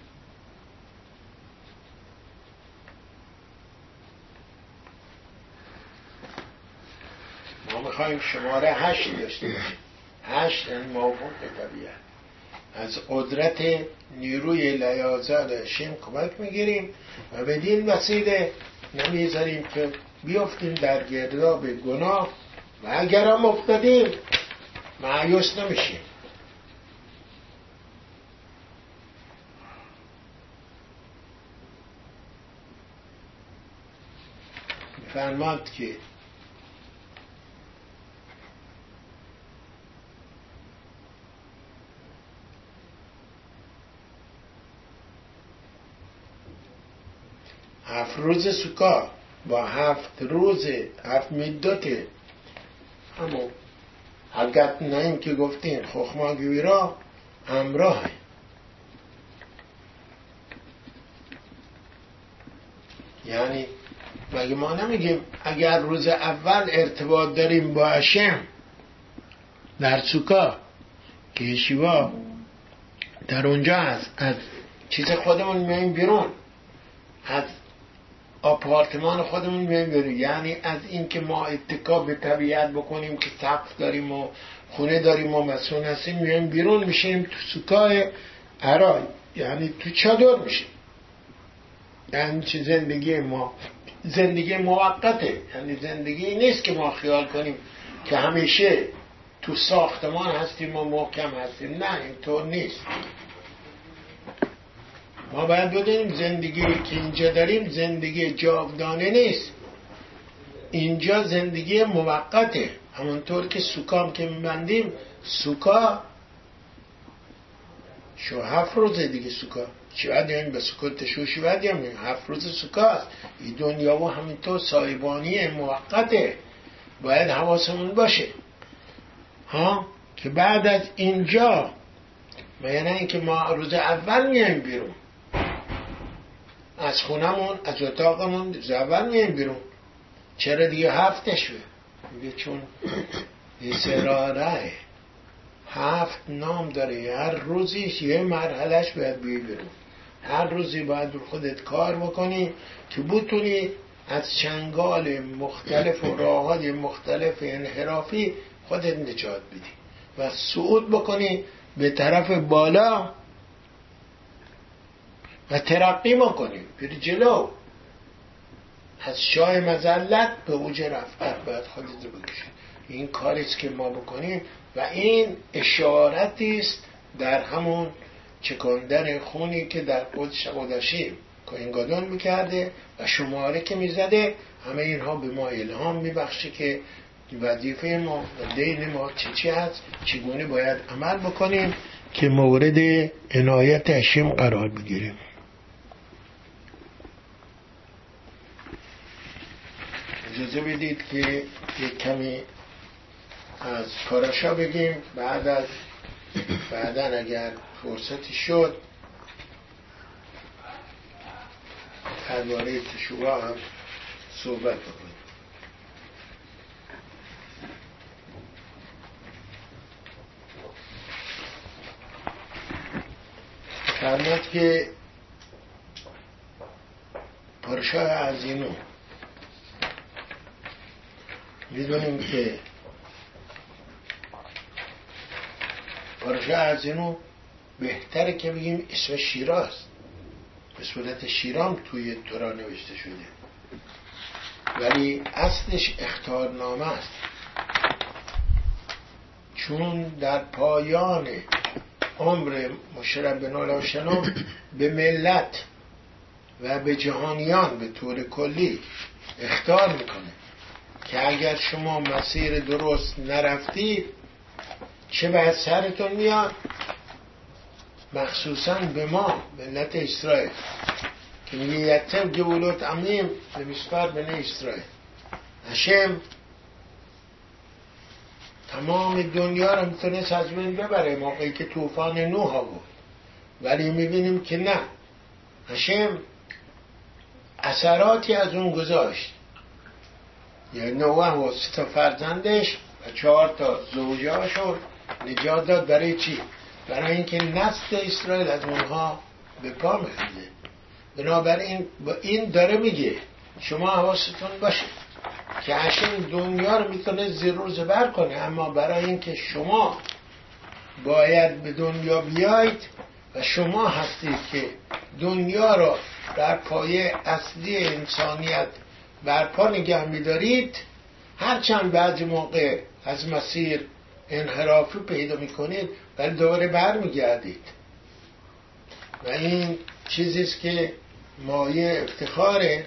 ما میخوایم شماره 8 داشته باشیم. 8 یعنی موافق طبیعت. از قدرت نیروی لیازال شیم کمک میگیریم و بدین وسیله نمیذاریم که بیافتیم در گرداب گناه و اگر هم افتادیم مایوس نمیشیم. فرماند که هفت روز سکا با 7 روز 7 مدت همون حقیقت نایم که گفتیم خخما گویرا همراه. یعنی مگه ما نمیگیم اگر روز اول ارتباط داریم با هشم در سوکا که یشیوا در اونجا هست، از چیز خودمون میایم بیرون، از آپارتمان خودمون میایم بیرون، یعنی از این که ما اتکا به طبیعت بکنیم که سقف داریم و خونه داریم و مسئول هستیم، میایم بیرون میشیم تو سوکای عرای، یعنی تو چادر میشیم. یعنی چه زندگی ما زندگی موقته، یعنی زندگی نیست که ما خیال کنیم که همیشه تو ساختمان هستیم و محکم هستیم. نه اینطور نیست. ما باید بدونیم زندگی که اینجا داریم زندگی جاودانه نیست، اینجا زندگی موقته. همونطور که سوکام که میبندیم، سوکا شو 7 روز دیگه سوکا چی باید یعنی به سکوت شوشی باید یعنی 7 روز سوکا است. این دنیا و همینطور سایبانی موقته، باید حواسمون باشه ها که بعد از اینجا یعنی اینکه ما روز اول میایم بیرون، از خونمون از اتاقمون زول میایم بیرون. چرا دیگه 7 شده؟ میگه چون سراره 7 نام داره، هر روزیش یه مرحلهش باید بیرون. هر روزی باید رو خودت کار بکنی که بتونی از چنگال مختلف و راه‌های مختلف انحرافی خودت نجات بدی و صعود بکنی به طرف بالا و ترقی بکنی بری جلو. از شاه مذلت به اوج رفعت باید خودت بکشی. این کاریست که ما بکنیم و این اشارتی است در همون چکاندن خونی که در قدشیم کوهنگادون میکرده و شماره که میزده. همه اینها به ما الهام میبخشه که وظیفه ما و دین ما چی هست، چگونه باید عمل بکنیم که مورد عنایت هشم قرار بگیریم. اجازه بدید که یک کمی از پاراشا بگیم، بعداً اگر فرصتی شد درباره تشوع هم صحبت بکنیم. فرمود که پاراشا عظیمو میدونیم که پاراشا عظیمو بهتره که بگیم اسم شیراز، به صورت شیرام توی تورا نوشته شده، ولی اصلش اخطارنامه است. چون در پایان عمر مشرف بن الاشنام به ملت و به جهانیان به طور کلی اخطار میکنه که اگر شما مسیر درست نرفتید چه به سرتون میاد، مخصوصا به ما ملت اسرائیل که میگه یتر گولوت امیم به مسپر بنی اسرائیل. هشم تمام دنیا رو میتونست از بین ببره موقعی که طوفان نوح بود، ولی میبینیم که نه، هشم اثراتی از اون گذاشت. یعنی نوح و 3 فرزندش و 4 زوجه‌اشو نجات داد. برای چی؟ برای اینکه نسل اسرائیل از اونها به پا میخوده. بنابراین با این داره میگه شما حواستون باشه که هشم دنیا رو میتونه زیر و زبر کنه، اما برای اینکه شما باید به دنیا بیایید و شما هستید که دنیا رو در پایه اصلی انسانیت برپا نگه میدارید، هرچند بعضی موقع از مسیر انحرافی پیدا میکنید ولی دوباره برمیگردید. و این چیزیست که مایه افتخاره،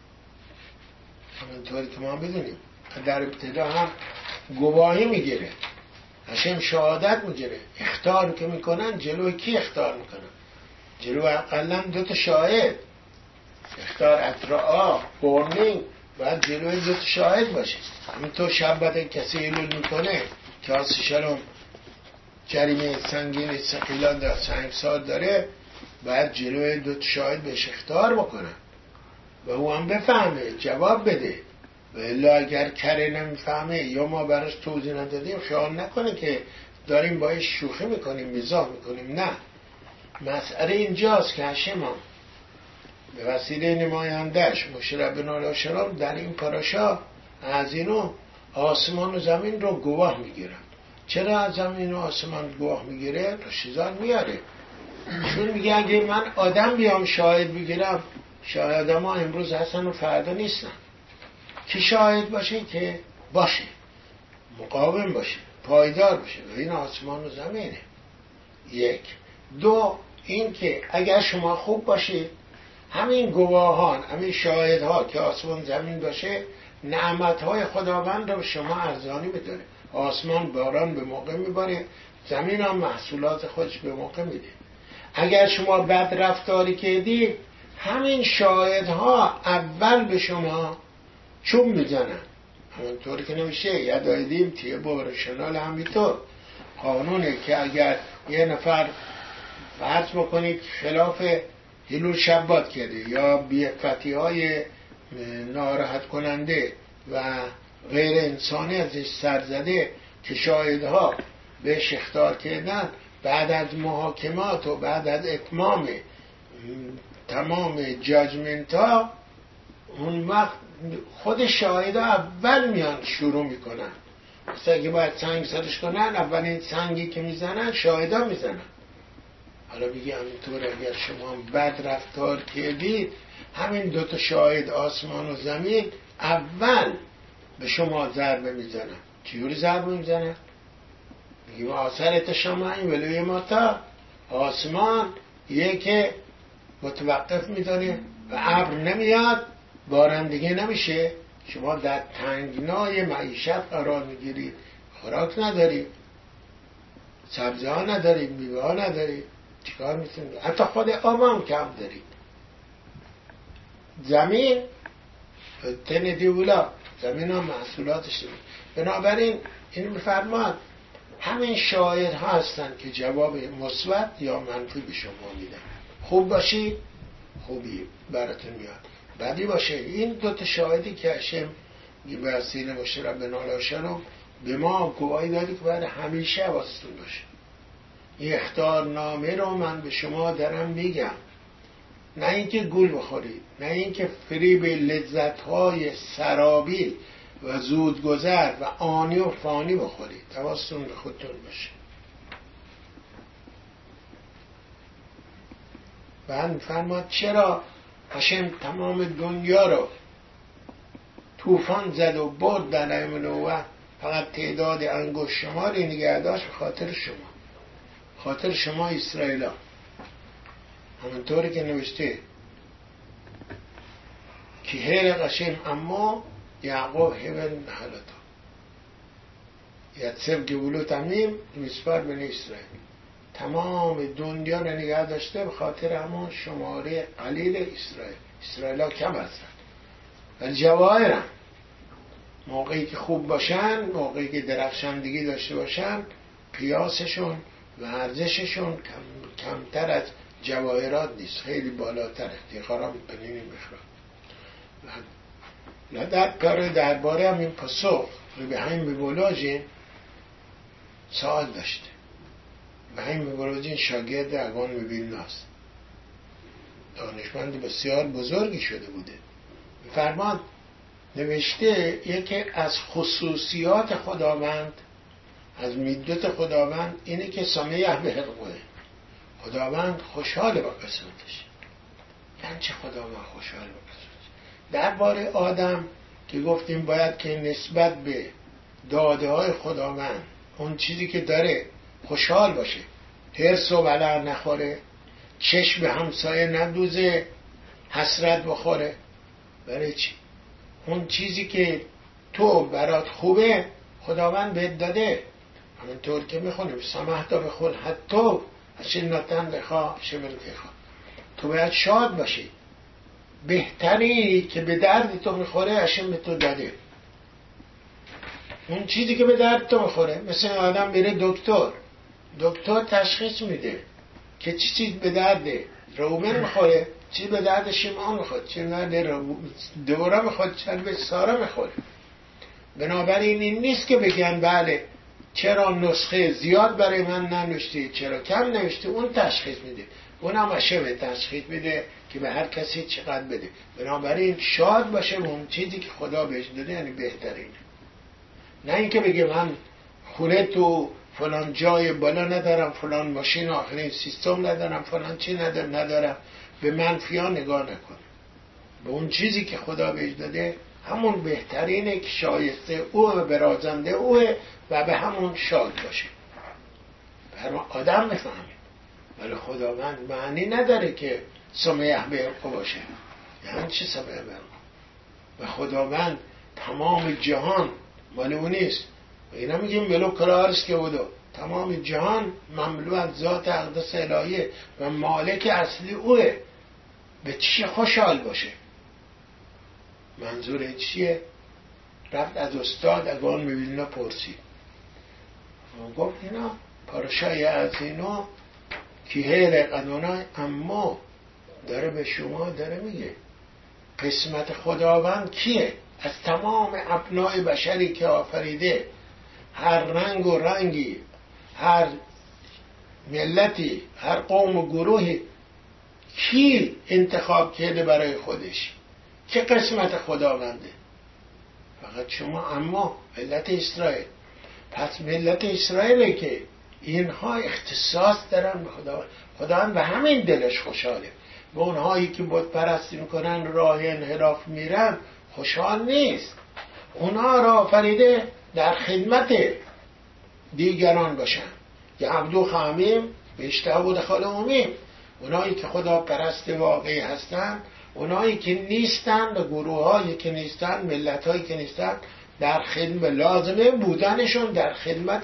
همینطوری که ما بدونیم در ابتدا هم گواهی میگیره، هشم شهادت میگیره. اخطار که میکنن جلوی کی اخطار میکنن؟ جلو اقلا 2 شاهد. اخطار اتراعا بورنینگ باید جلوی 2 شاهد باشه. همینطور شب بعد کسی علول میکنه که آسیشالم جریمه سنگین اعلان در سنگسار داره، باید جلوی 2 شاهد بهش اخطار بکنن و او هم بفهمه جواب بده، و الا اگر کره نمیفهمه یا ما براش توضیح ندادیم خیال نکنه که داریم باش شوخی میکنیم مزاح میکنیم. نه، مسئله اینجاست که هشم به وسیله نمایندهش مشرف بن الاشنام در این پاراشا از اینو آسمان و زمین رو گواه میگیرن. چرا از زمین و آسمان گواه میگیره؟ رشیزان میاره. چون میگه اگه من آدم بیام شاهد بگیرم، شاهد ما امروز هستن و فردا نیستن. کی شاهد باشه؟ که باشه مقاوم باشه، پایدار باشه، و این آسمان و زمینه. 1. 2. این که اگر شما خوب باشید، همین گواهان، همین شاهدها که آسمان زمین باشه، نعمتهای خداوند رو به شما ارزانی بداره. آسمان باران به موقع میباره، زمین هم محصولات خودش به موقع میده. اگر شما بد رفتاری کردی، همین شاهدها اول به شما چوب میزنن. همونطوری که نمیشه یدایدیم تیه بارشنال همینطور قانونه که اگر یه نفر فرض بکنید خلاف حلول شبات کرده یا بی‌عفتی های ناراحت کننده و غیر انسانی ازش سر زده که شاهدها بهش اخطار کردن، بعد از محاکمات و بعد از اتمام تمام جاجمنت ها، اون وقت خود شاهدها اول میان شروع میکنن. مثلا اگه باید سنگ سرش کنن، اولین سنگی که میزنن شاهدها میزنن. حالا میگه همینطور اگر شما بد رفتار کردید، همین دوتا شاهد آسمان و زمین اول به شما ضربه میزنن. چجوری ضربه میزنن؟ میگه آثرت شما این ولوی ماتا، آسمان که متوقف میدانه و ابر نمیاد، بارندگی نمیشه، شما در تنگنای معیشت قرار میگیرید، خوراک ندارید، سبزه ها ندارید، میوه ها ندارید، چیکار میتونید؟ حتی خود آب هم کم دارید. زمین تن دیولا، زمین ها محصولاتش دارید. بنابراین این میفرماد همین شاعر ها هستن که جواب مثبت یا منفی به شما میدن. خوب باشید، خوبی براتون میاد، بدی باشه. این دوتا شاهدی که هشم به وسیله مشترک به نالاشرم به ما گواهی دادی که باید همیشه حواستون باشه. این اخطارنامه رو من به شما دارم میگم، نه اینکه گول بخورید، نه اینکه فریب لذت‌های سرابیل و زودگذر و آنی و فانی بخورید. حواستون به خودتون باشه. بعد می‌فرماد چرا هشم تمام دنیا رو طوفان زد و برد در ایام نوح، فقط تعداد انگشت شماری نگه داشت به خاطر شما، خاطر شما اسرائیلا. همونطوری که نوشته که هر قشم اما یعقوب هبل نحلتا یتسب گبولو تمیم مسپر بن اسرائیل، تمام دنیا رو نگه داشته به خاطر همون شماره قلیل اسرائیل. اسرائیل ها کم هستن ولی جواهر هم موقعی که خوب باشن، موقعی که درخشندگی داشته باشن، قیاسشون و ارزششون کمتر از جواهرات نیست، خیلی بالاتره. دیخارا بنینی میخواد لدت کار درباره هم این پاسخ رو به همین ببولاجین سوال داشته. به همین ببولاجین شاگرد اگان میبیناست، دانشمند بسیار بزرگی شده بوده. فرمان نوشته یکی از خصوصیات خداوند، از میدت خداوند اینه که سمیع به حقوقه، خداوند خوشحال با قسمتش. یعنی چه خداوند خوشحال با قسمتش؟ درباره آدم که گفتیم باید که نسبت به داده های خداوند اون چیزی که داره خوشحال باشه، حرص و ولع نخوره، چشم به همسایه ندوزه، حسرت بخوره. برای چی؟ اون چیزی که تو برات خوبه خداوند بهت داده. همونطور که میخونیم سمحتا بخون حتی اشناتن لخوا شمل کخوا، تو باید شاد باشی. بهتری که به درد تو میخوره اشن به تو داده. اون چیزی که به درد تو میخوره، مثل آدم میره دکتر تشخیص میده که چی چیز به درده. رومن میخوره، چی به درد شمعان میخواد، چی به درد دورا میخواد، چی به سارا میخوره. بنابراین این نیست که بگن بله چرا نسخه زیاد برای من ننوشتی، چرا کم نوشتی. اون تشخیص میده، اون هم به تشخیص میده که به هر کسی چقدر بده. بنابراین شاد باشه اون چیزی که خدا بهش داده، یعنی بهترینه. نه اینکه بگه من خونه تو فلان جای بالا ندارم، فلان ماشین آخرین سیستم ندارم، فلان چی ندارم. به منفیا نگاه نکن، به اون چیزی که خدا بهش داده همون بهترینه که شایسته اوه و برازنده اوه و به همون شاد باشه. برای آدم بفهمه، ولی خداوند معنی نداره که سمیح به حقه باشه. یعنی چی سمیح به حقه؟ و خداوند تمام جهان مال اون نیست. و اینا میگیم ملو کلارس که بودو، تمام جهان مملو از ذات اقدس الهیه و مالک اصلی اوه. به چی خوشحال باشه؟ منظور چیه؟ رفت از استاد اگان میبینه پرسید، گفت اینا پارشای از اینا که هیر قدونای اما داره به شما داره میگه قسمت خداوند کیه؟ از تمام ابنای بشری که آفریده، هر رنگ و رنگی، هر ملتی، هر قوم و گروهی، کی انتخاب کرده برای خودش؟ که قسمت خداونده؟ فقط شما. اما ملت اسرائیل، پس ملت اسرائیله که اینها اختصاص دارن به خداوند به همین دلش خوشحاله. به اونهایی که بت پرستی میکنن راه انحراف میرن خوشحال نیست. اونها را آفریده در خدمت دیگران باشن که عبدو خامیم بیشتر بود خال امیم. اونایی که خدا پرست واقعی هستن، اونایی که نیستن و گروه هایی که نیستن، ملت هایی که نیستن، در خدمت لازمه بودنشون در خدمت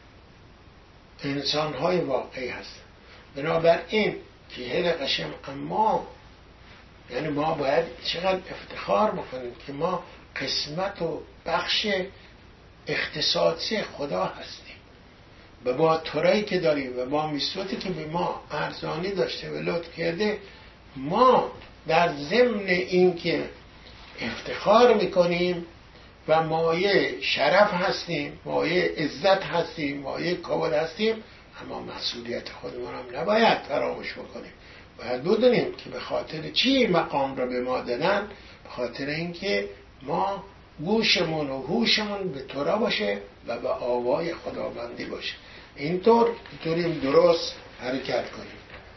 انسان های واقعی هستن. بنابراین که هلقشم اما یعنی ما باید چقدر افتخار بکنیم که ما قسمت و بخش اختصاصی خدا هستیم و با طورایی که داریم و با میسوتی که به ما ارزانی داشته و لطف کرده، ما در ضمن این که افتخار میکنیم و مایه شرف هستیم، مایه عزت هستیم، مایه کابل هستیم، اما مسئولیت خودمون هم نباید فراموش بکنیم. باید بدونیم که به خاطر چی مقام را به ما دادن. به خاطر اینکه ما گوشمون و هوشمون به تورا باشه و به آوای خداوندی باشه. اینطور میتونیم درست حرکت کنیم.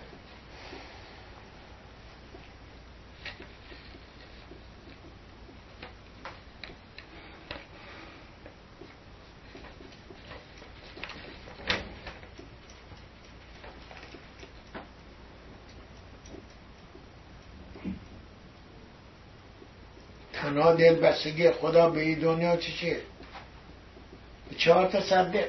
تنها دلبستگی خدا به این دنیا چیه؟ به 4 تا صدق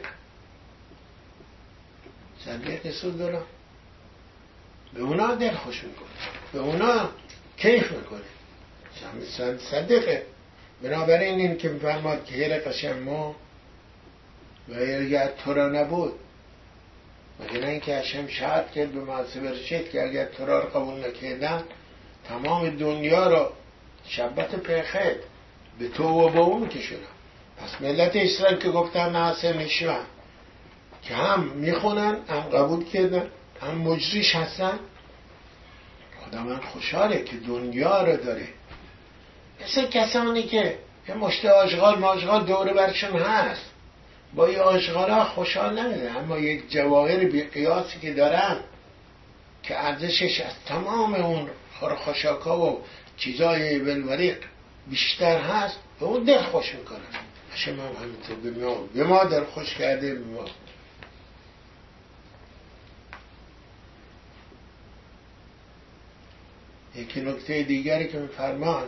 سود دارم، به اونا دل خوش میکنه، به اونا کیف میکنه، صدقه. بنابراین این که میفرماد که هلقشم ما و اگر تو را نبود، مگر اینکه هشم شرط کرد به معصبه رشد که اگر تو را قبول نکردن تمام دنیا را شبت پرخد به تو و با اون کشیدم. پس ملت اسرائیل که گفتن ناصر نشون که هم میخونن هم قبول کردن هم مجریش هستن، خدا من خوشحاله که دنیا رو داره. مثل کسانی که یه مشت آشغال دور برشون هست، با یه آشغال ها خوشحال نمیده، اما یک جواهر بی قیاسی که دارن که ارزشش از تمام اون خاشاکا و چیزای ولوریق بیشتر هست، به اون دل خوش میکنن. هشم هم همینطور به ما دل خوش کرده. به ما یکی نکته دیگری که میفرمان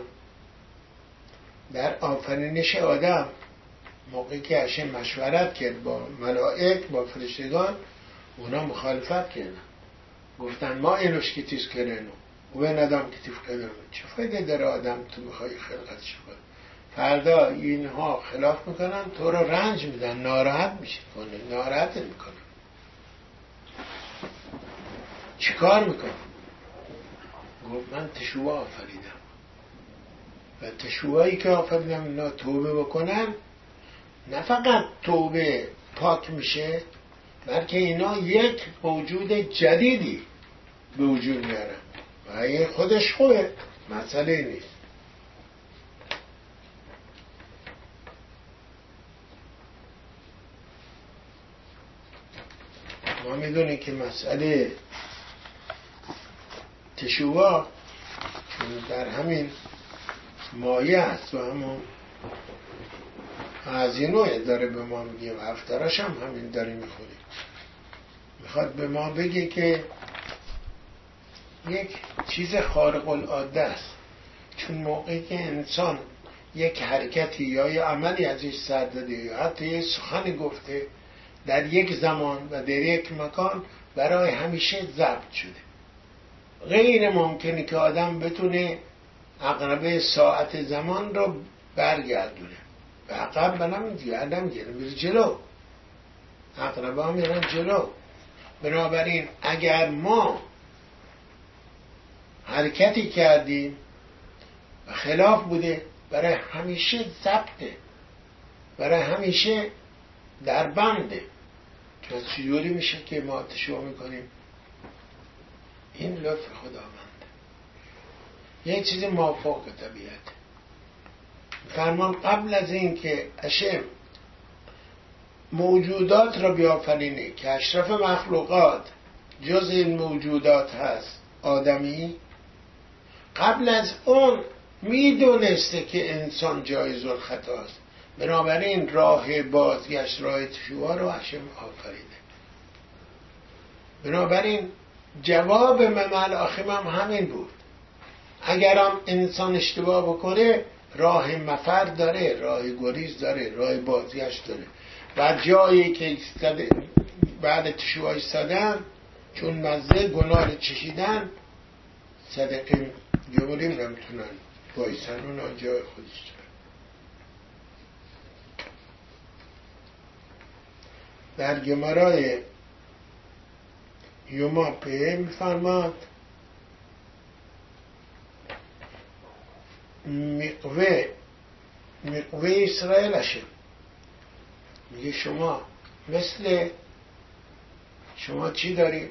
در آفرینش آدم، موقعی که هشم مشورت کرد با ملائک با فرشتگان، اونا مخالفت کردن، گفتن ما اینوش که تیز کرنو و به ندام که تیف کردن. چه فایده داره آدم تو میخوای خلقتش کنی؟ فردا اینها خلاف میکنن، تو رو رنج میدن، ناراحت میشه، ناراحت میکنن. چی کار میکنن؟ گفت من تشوه آفریدم و تشوهایی که آفریدم اینا توبه بکنن، نه فقط توبه پاک میشه، بلکه اینا یک موجود جدیدی به وجود میارن و این خودش خوبه، مسئله نیست. ما میدونیم که مسئله تشوه در همین مایه است و همون از اینوه داره به ما میگه و هفتراش هم همین داره میخونیم. میخواد به ما بگه که یک چیز خارق العاده است، چون موقعی که انسان یک حرکتی یا یه عملی ازش سر داده یا حتی یه سخنی گفته در یک زمان و در یک مکان، برای همیشه ضبط شده. غیر ممکنه که آدم بتونه عقربه ساعت زمان رو برگردونه. به عقب نمیگه میره جلو، عقربه ها میرن جلو. بنابراین اگر ما حرکتی کردیم و خلاف بوده، برای همیشه ضبطه، برای همیشه در بنده. چجوری میشه که ما تشویق میکنیم؟ این لطف خداونده، یه چیز مافوق طبیعت. فرمان قبل از این که اشم موجودات را بیافرینه که اشرف مخلوقات جز این موجودات هست آدمی، قبل از اون میدونسته که انسان جایز الخطاست، بنابراین راه بازگشت، راه تشویق رو اشم آفریده. بنابراین جواب ممل آخیم هم همین بود. اگرم انسان اشتباه بکنه راه مفر داره، راه گریز داره، راه بازگشت داره. و جایی که بعد تشویق ایستادن، چون مزه گناه رو چشیدن، صدقه جمهوریم نمیتونن بایستن، اون آنجای خودش داره. در گمارای یوما پیه میفرماد مقوه اسرائیل هشه. میگه شما مثل شما چی دارید؟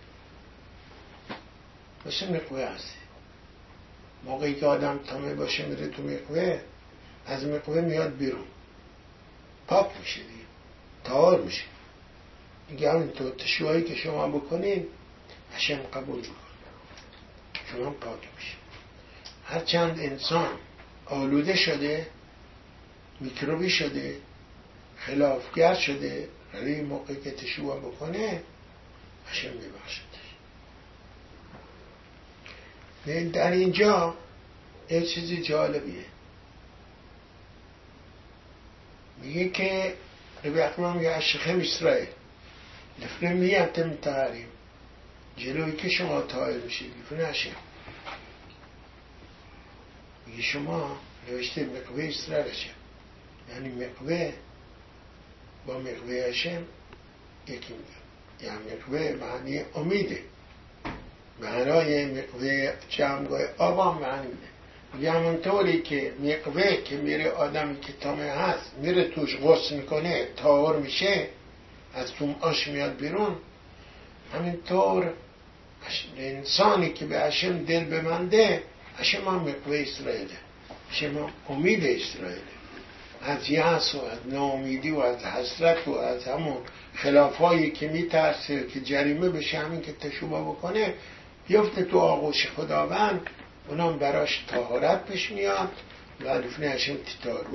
مثل مقوه هستی. موقعی که آدم تامه باشه میره تو مقوه، از مقوه میاد بیرون، پاک میشه دیگه، طاهر میشه. میگه همینطور تشویقی که شما بکنید هشم قبول میکنه، شما پاک میشه. هرچند انسان آلوده شده، میکروبی شده، خلافگر شده، ولی موقعی که تشویق بکنه هشم میبخشدش. در اینجا یه چیزی جالبیه، میگه که ربی اقمام میگه اشخم اسرائیل لفنه میتم تحریم، جلوی که شما طاهر میشید لفنه هشم. میگه شما نوشته مقوه اسرائیل هشم، یعنی مقوه با مقوه هشم یکی میگه. یعنی مقوه معنی امیده، معنای مقوه جمعگاه آب هم معنی میده. میگه همونطوری که مقوه که میره آدمی که تامه هست میره توش غسل میکنه طاهر میشه، از توم آش میاد بیرون، همینطور انسانی که به هشم دل بمنده، هشم هم مقوه اسرائیله، هشم هم امید اسرائیله. از یأس و از ناامیدی و از حسرت و از همون خلافایی که میترسه که جریمه بشه، همین که تشویق بکنه بیفته تو آغوش خداوند، اونم براش طهارت پیش میاد و لفنه هشم تیتاروه.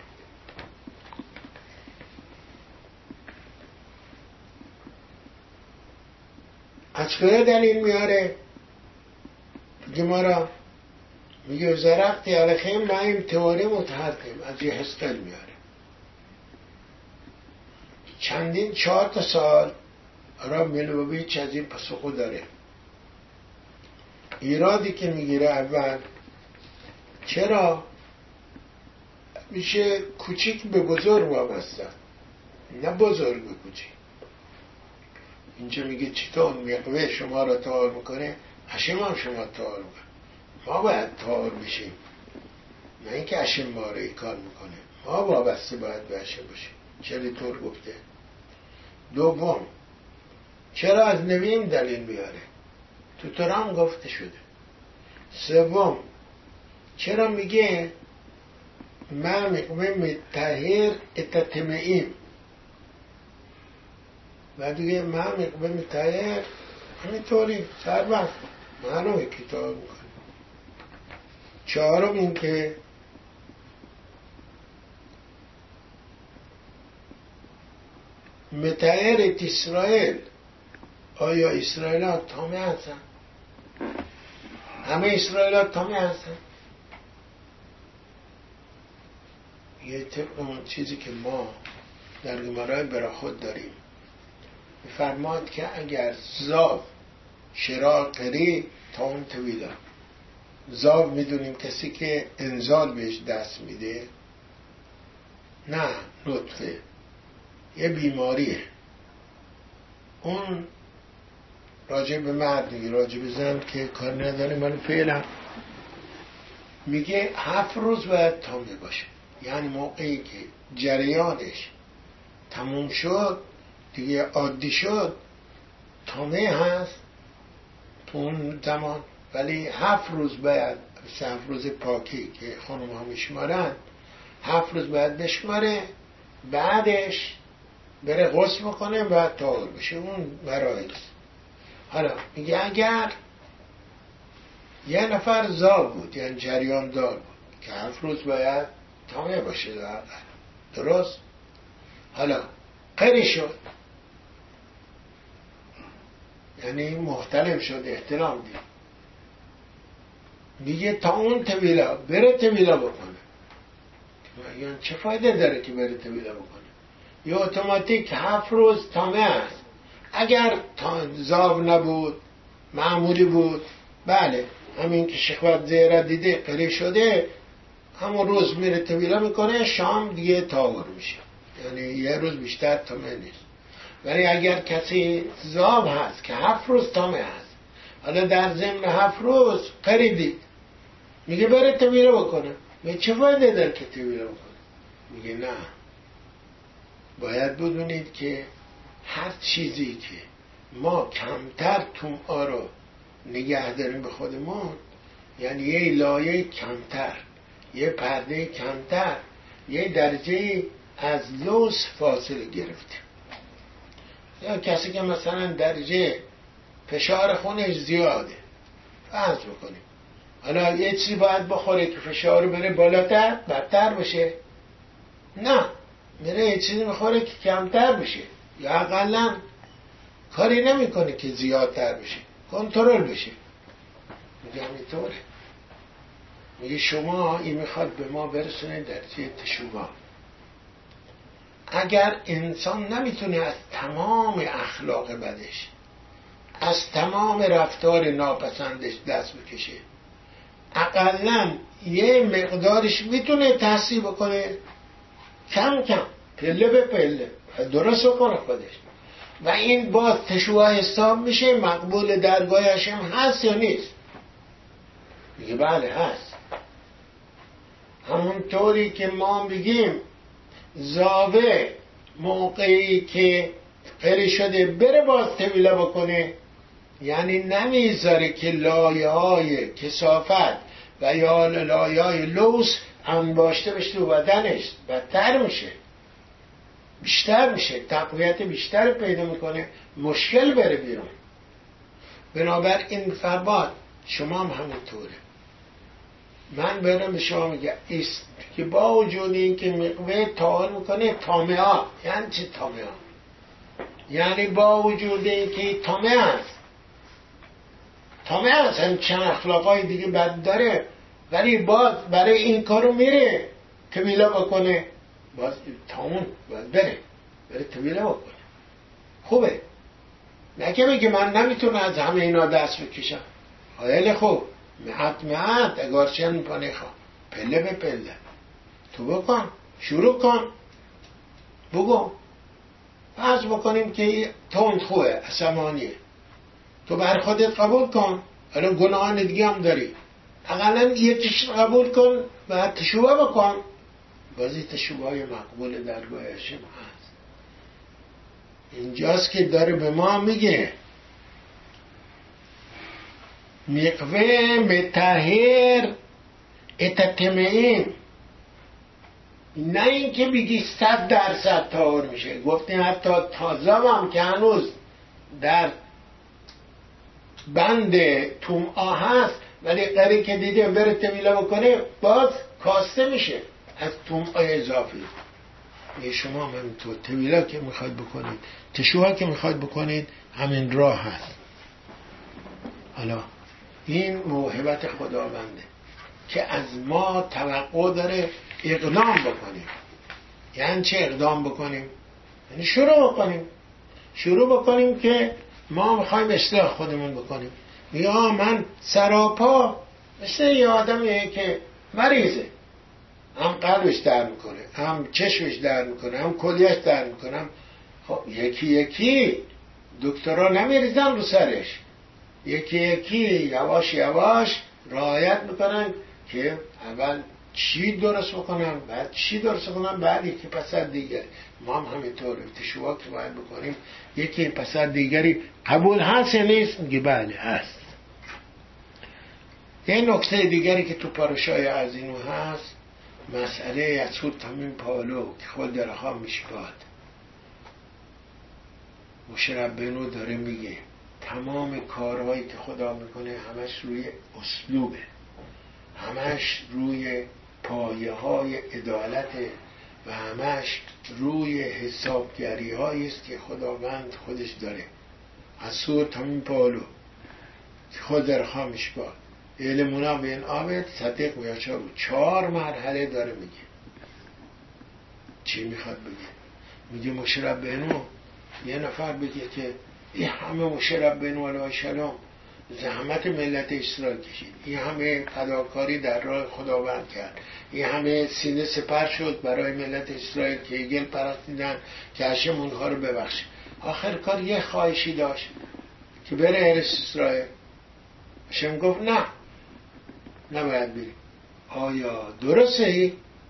از کجا دلیل میاره؟ گمارا میگه زرقتی علیخیم نایم تواری متحرکم، از یه حسقل میاره. چندین 4 سال را ملوبیچ از این پاسخو داره. ایرادی که میگیره اول، چرا میشه کوچیک به بزرگ وابسته، نه بزرگ به کوچیک. اینجا میگه چطور مقوه شما را طاهر میکنه، هشم هم شما طاهر میکنه. ما باید طاهر بشیم، نه اینکه هشم ما را کار میکنه. ما وابسته باید به هشم باشیم. چرا طور گفته؟ دوم، چرا از نویم دلیل میاره؟ تو ترام گفته شده. سوم، چرا میگه من متطهر اتتمئیم، و دیگه من متطهر همینطوری سربست معلومه که طاهر میکنه. چهارم این که متطهر اسرائیل، آیا اسرائیل ها تامه هستن؟ همه اسرائیل ها تامه هستن؟ یه طبق اون چیزی که ما در گمارای براخود داریم میفرماد که اگر زاو شراقری تا اون طویلا، زاو میدونیم کسی که انزال بهش دست میده، نه نطفه، یه بیماریه، اون راجع به مرد میگه، راجع به زن که کار نداره من فعلا میگه 7 روز باید تامه باشه. یعنی موقعی که جریانش تموم شد دیگه عادی شد تامه هست تو اون زمان، ولی 7 روز باید 7 روز پاکی که خانم ها میشمارن 7 روز باید بشماره، بعدش بره غسل بکنه بعد طاهر بشه. اون مراحل. حالا میگه اگر یه نفر زال بود یعنی جریان دار بود که 7 روز باید تامه باشه درست. حالا قری شد یعنی محتلم شد احتلام دید، میگه تا اون طویلا بره طویلا بکنه. یعنی چه فایده داره که بره طویلا بکنه؟ یا اتوماتیک 7 روز تامه است. اگر زاب نبود معمولی بود بله همین که شخوت زهره دیده قری شده همون روز میره طویلا میکنه، شام دیگه طاهر میشه، یعنی یه روز بیشتر تامه نیست. ولی اگر کسی زاب هست که 7 روز تامه هست، حالا در ضمن 7 روز قری دید، میگه بره طویلا بکنه. میگه چه فایده داره که طویلا بکنه؟ میگه نه، باید بدونید که هر چیزی که ما کمتر طمع رو نگه داریم به خودمون، یعنی یه لایه کمتر، یه پرده کمتر، یه درجه از لوس فاصله گرفتیم. یا کسی که مثلا درجه فشار خونش زیاده فرض بکنیم، حالا یه چیزی باید بخوره که فشار بره بالاتر بدتر بشه؟ نه، میره یه چیزی میخوره که کمتر بشه یا اقلا کاری نمیکنه که زیادتر بشه، کنترل بشه. میگه همینطوره. میگه شما این میخواد به ما برسونه درجه تشوبا. اگر انسان نمیتونه از تمام اخلاق بدش، از تمام رفتار ناپسندش دست بکشه، اقلا یه مقدارش میتونه تحصیل بکنه، کم کم پله به پله درست بکنه خودش، و این باز تشوه حساب میشه، مقبول درگاهش هم هست یا نیست؟ میگه بله هست. همونطوری که ما میگیم زاوه موقعی که قری شده بره باز طویله بکنه، یعنی نمیذاره که لایه های کثافت و یا لایه های لوس انباشته بشه تو بدنش، بدتر میشه، بیشتر میشه، تقویت بیشتر پیدا میکنه، مشکل بره بیرون. بنابراین فرماد شما هم همینطوره. من برم به شما میگه است که با وجود این که مقوه طاهر میکنه تامه ها، یعنی چی تامه ها؟ یعنی با وجود این که تامه هست، تامه هست هم چند اخلاقای دیگه بد داره، ولی باز برای این کارو میره طویله بکنه، باز تامون باید بره طویله بکنه. خوبه، نه که بگه من نمیتونه از همه اینا دست بکشم. خیلی خوب، مهد اگرچه میپانه خواه پله به پله تو بکن، شروع کن، بگو. فرض بکنیم که تند خوه عصبانیه، تو بر خودت قبول کن، حالا گناهان دیگه هم داری، اقلا یکیش قبول کن و تشوبه بکن، بازی تشوبه های مقبول درگاه هاشم هست. اینجاست که داره به ما میگه مقوه متحر اتتمعین، نه این که بگی 100% طاهر میشه. گفتیم حتی تازه هم که هنوز در بند طمع هست، ولی قری که دیده بره طویله بکنه باز کاسته میشه از طمع اضافی. یه شما هم تو طویله که میخواید بکنید، تشوها که میخواید بکنید، همین راه هست. حالا این موهبت خداونده که از ما توقع داره اقدام بکنیم. یعنی چه اقدام بکنیم؟ یعنی شروع بکنیم که ما میخوایم اصلاح خودمون بکنیم. یا من سراپا مثل یه آدمیه که مریضه، هم قلبش در میکنه، هم چشمش در میکنه، هم کلیش در میکنه. خب یکی دکترها نمیریزن رو سرش، یکی یکی یواش یواش رعایت میکنن که اول چی درست بکنم، بعد چی درست بکنم، بعد یکی پسر دیگر. ما هم همینطور افتشوا که باید بکنیم، یکی پسر دیگری قبول هست یا نیست؟ میگه بله هست. یه نکته دیگری که تو پاراشای از اینو هست، مسئله یسوع تامین پالو که خود درها میشباد. موشه ربینو داره میگه تمام کارهایی که خدا میکنه همش روی اسلوبه، همش روی پایه های عدالته و همش روی حسابگری هایی است که خداوند خودش داره. یسوع تامین پالو که خود درها میشباد علمونا به این آبت صدق میاشا رو 4 مرحله داره میگه. چی میخواد بگه؟ میگه موشه ربینو یه نفر بگه که این همه موشه ربینو علیه السلام زحمت ملت اسرائیل کشید، این همه فداکاری در راه خداوند کرد، این همه سینه سپر شد برای ملت اسرائیل که ایگل پرستیدن که هشم اونها رو ببخشه. آخر کار یه خواهشی داشت که بره ارس اسرائیل. هشم گفت نه، نباید بریم. آیا درسته ای؟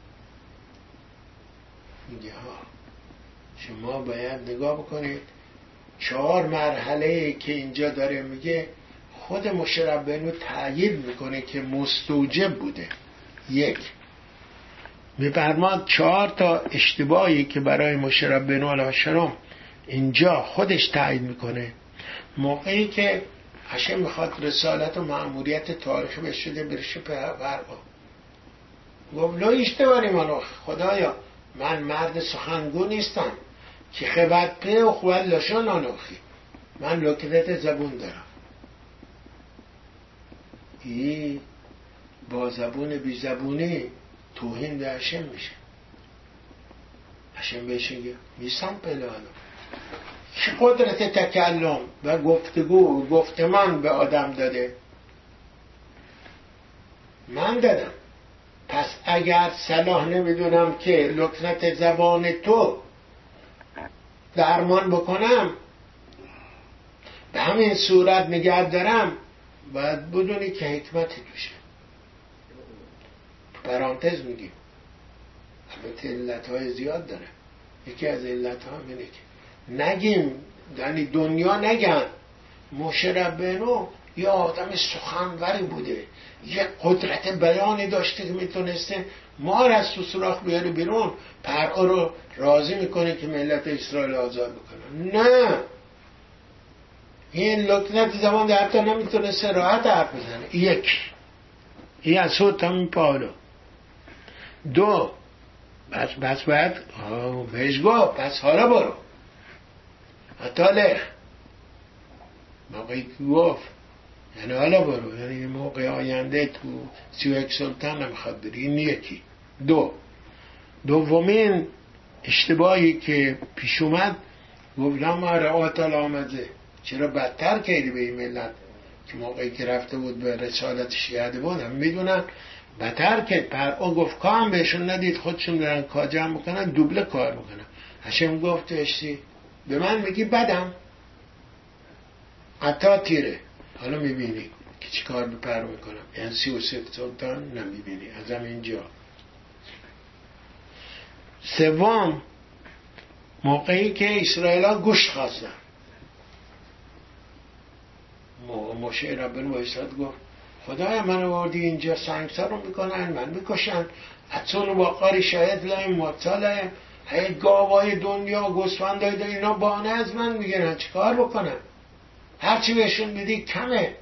میگه ها، شما باید نگاه بکنید 4 مرحله که اینجا داره میگه خود موشه ربینو تأیید میکنه که مستوجب بوده. 1 میفرماد 4 تا اشتباهی که برای موشه ربینو علیه السلام اینجا خودش تأیید میکنه. موقعی که هشم میخواد رسالت و مأموریت تاریخی بشده برشه پروا، گفت لو اشتباری منو خدایا، من مرد سخنگو نیستم که خبت په و خوال لشان آنوخی، من لکنت زبون دارم. این با زبون بی زبونی توهین به هشم میشه. هشم بهش میگه میسم پلانو چه قدرت تکلم و گفتگو و گفتمان به آدم داده؟ من دادم. پس اگر صلاح نمیدونم که لکنت زبان تو درمان بکنم، به همین صورت نگه دارم، باید بدونی که حکمتی توشه. پرانتز میگیم البته علتهای زیاد داره. یکی از علتها اینه که نگیم، یعنی دنیا نگن موشه ربینو یه آدم سخنوری بوده، یه قدرت بیانی داشته که میتونسته ما را از تو سوراخ بیاره بیرون، پرعا رو راضی میکنه که ملت اسرائیل آزاد بکنه. نه، این لکنت زبان در حتی نمیتونسته راحت حرف بزنه. 1 این از صوت همین پالو. 2 بس باید بهش گفت پس حالا برو اتاله. موقعی که گفت یعنی حالا برو، یعنی موقع آینده تو 31 سلطان نمیخواد بری. این 1. 2 دومین اشتباهی که پیش اومد، گفت لما رعات الامزه، چرا بدتر کردی به این ملت که موقعی که رفته بود به رسالت شیعه بود هم میدونن بدتر کرد. پرعا گفت کام بهشون ندید خودشون دارن کار جمع بکنن، دوبله کار بکنن. هشم گفت اشتی به من میگی بدم عطا تیره. حالا میبینی که چی کار به پرعا میکنم. یعنی 33 سلطان نمیبینی از همینجا. 3 موقعی که اسرائیل ها گوشت خواستن، موشه ربینو بایستاد گفت خدایا من آوردی اینجا سنگسار رو میکنن، من میکشن، اتون و باقاری شاید لایم مطاله، هی گاوای دنیا گوسفندای دنیا اینا بانه از من میگیرن، چی کار بکنم؟ هرچی بهشون میدی کمه.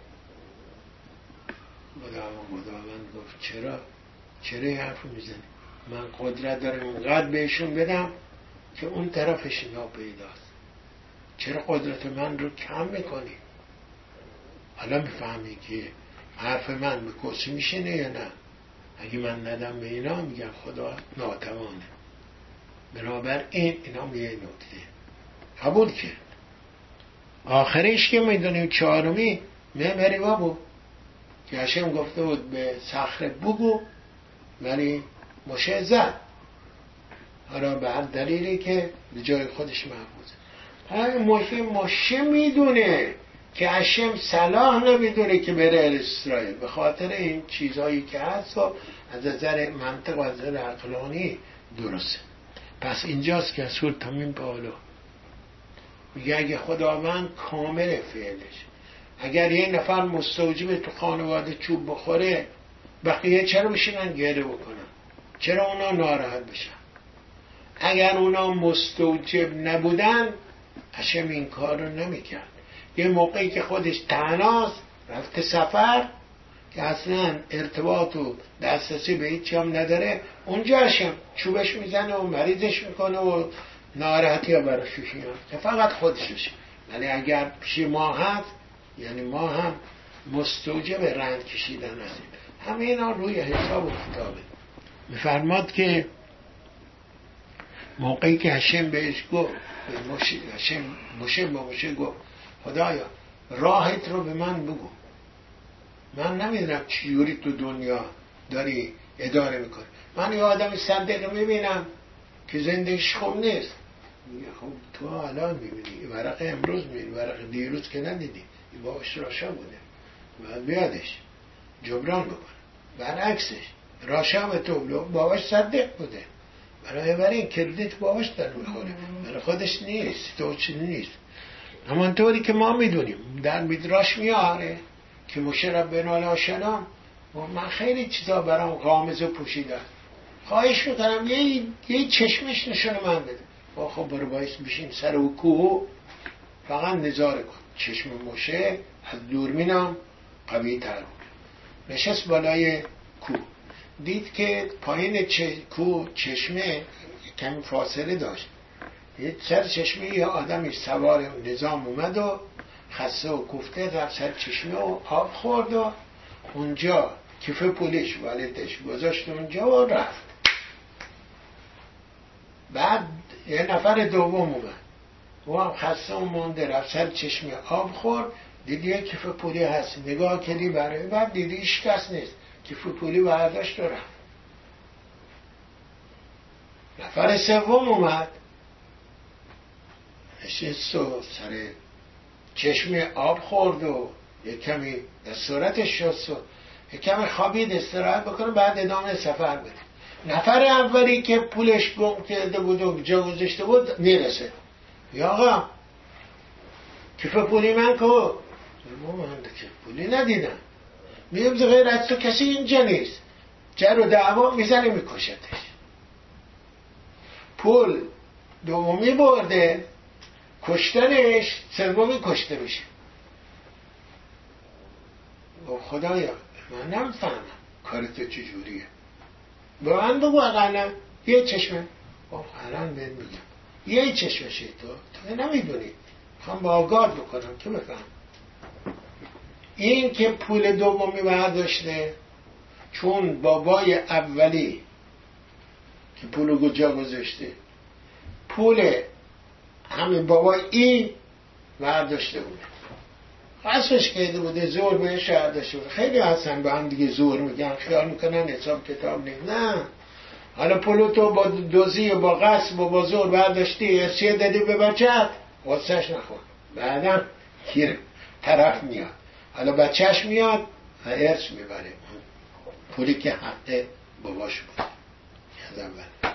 خداوند گفت چرا این حرف میزنی؟ من قدرت دارم اینقدر بهشون بدم که اون طرفش اینا پیداست. چرا قدرت من رو کم میکنی؟ حالا میفهمی که حرف من به کسی میشینه یا نه؟ اگه من ندم به اینا میگم خدا ناتوانه. بنابر اینا میگه نکته قبول کرد. آخرش که میدونیم 4 میبری بابو که هشم گفته بود به صخره بگو، ولی موشه زد. حالا به هر دلیلی که به جای خودش محفوظه. همین موشه میدونه که هشم صلاح نمیدونه که بره اسرائیل، به خاطر این چیزهایی که هست و از نظر منطق و از نظر عقلانی درسته. پس اینجاست که سور تمیم بالا میگه اگه خداوند کامل فعلش، اگر یه نفر مستوجب تو خانواده چوب بخوره، بقیه چرا بشینن گریه بکنن؟ چرا اونا ناراحت بشن؟ اگر اونا مستوجب نبودن هشم این کار رو نمیکرد. یه موقعی که خودش تنهاست رفته سفر که اصلا ارتباط و دسترسی به هیچی هم نداره، اونجا هشم چوبش میزنه و مریضش میکنه و ناراحتی ها براش میاد که فقط خودشش. ولی اگر پیش ما هست، یعنی ما هم مستوجب رنج کشیدن هستیم. همه اینا روی حساب و کتابه. میفرماد که موقعی که هشم بهش گفت، هشم موشه گفت خدایا راهت رو به من بگو، من نمیدونم چجوری تو دنیا داری اداره میکنی. من یه آدم صدق میبینم که زندگیش خوب نیست، میگه خب تو الان میبینی ورق امروز میبینی، ورق دیروز که ندیدی، این باباش راشا بوده باید بیادش جبران بکنه. برعکسش راشا به تو باباش صدق بوده، برای این کردیت باباش در میخوره، برای خودش نیست، تو چی نیست. همانطوری که ما میدونیم در میدراش میاره که موشه ربنا الاشنا من خیلی چیزا برام غامض و پوشیدم، خواهش میکنم یه چشمش نشون من بده. خب برو باید بشین سر و کوه فقط نظاره کن. چشم موشه از دوربینم قوی تر بود. نشست بالای کوه، دید که پایین کوه چشمه کمی فاصله داشت. یه سر چشمه یه آدمی سوار نظام اومد و خسته و کوفته در سر چشمه و آب خورد و اونجا کیف پولش والدش گذاشت اونجا و رفت. بعد یه نفر دوم اومد و هم خسته و مونده رفت سر چشمه آب خورد، دیدی یه کیف پولی هست، نگاه کردی برای بعد دیدی هیچ کس نیست، کیف پولی برداشت و رفت. نفر سوم اومد نشست و سر چشمه آب خورد و یک کمی در صورتش شست و یک کمی خوابید استراحت بکنه، بعد ادامه سفر بده. نفر اولی که پولش گم کرده بود و جا گذاشته بود میرسه، یا آقا کیف پولی من که من کیف پولی ندیدم، میگم غیر از تو کسی اینجا نیست، جر و دعوا میزنه میکشتش. پول دومی برده، کشتنش سومی کشته میشه. خدایا من نمیفهمم کار تو چجوریه، با من بگو اقلا یه چشمه. الان بهت میگم یه چشمشه، تو نمیدونی، میخوام با آگاه بکنم که بفهم. این که پول دومی برداشته چون بابای اولی که پولو جا گذاشته پول همین بابای این برداشته بوده، قصرش کرده بوده، زور بهش داشته بوده. خیلی هستن به هم دیگه زور میگن، خیال میکنن حساب کتاب نیست. نه، حالا پولو تو با دوزی و با غصب و با زور برداشتی، ارسیه دادی به بچه‌ت، غصهش نخور، بعدم گیر طرف میاد، حالا بچهش میاد و ارث میبره پولی که حق باباش بود از اول.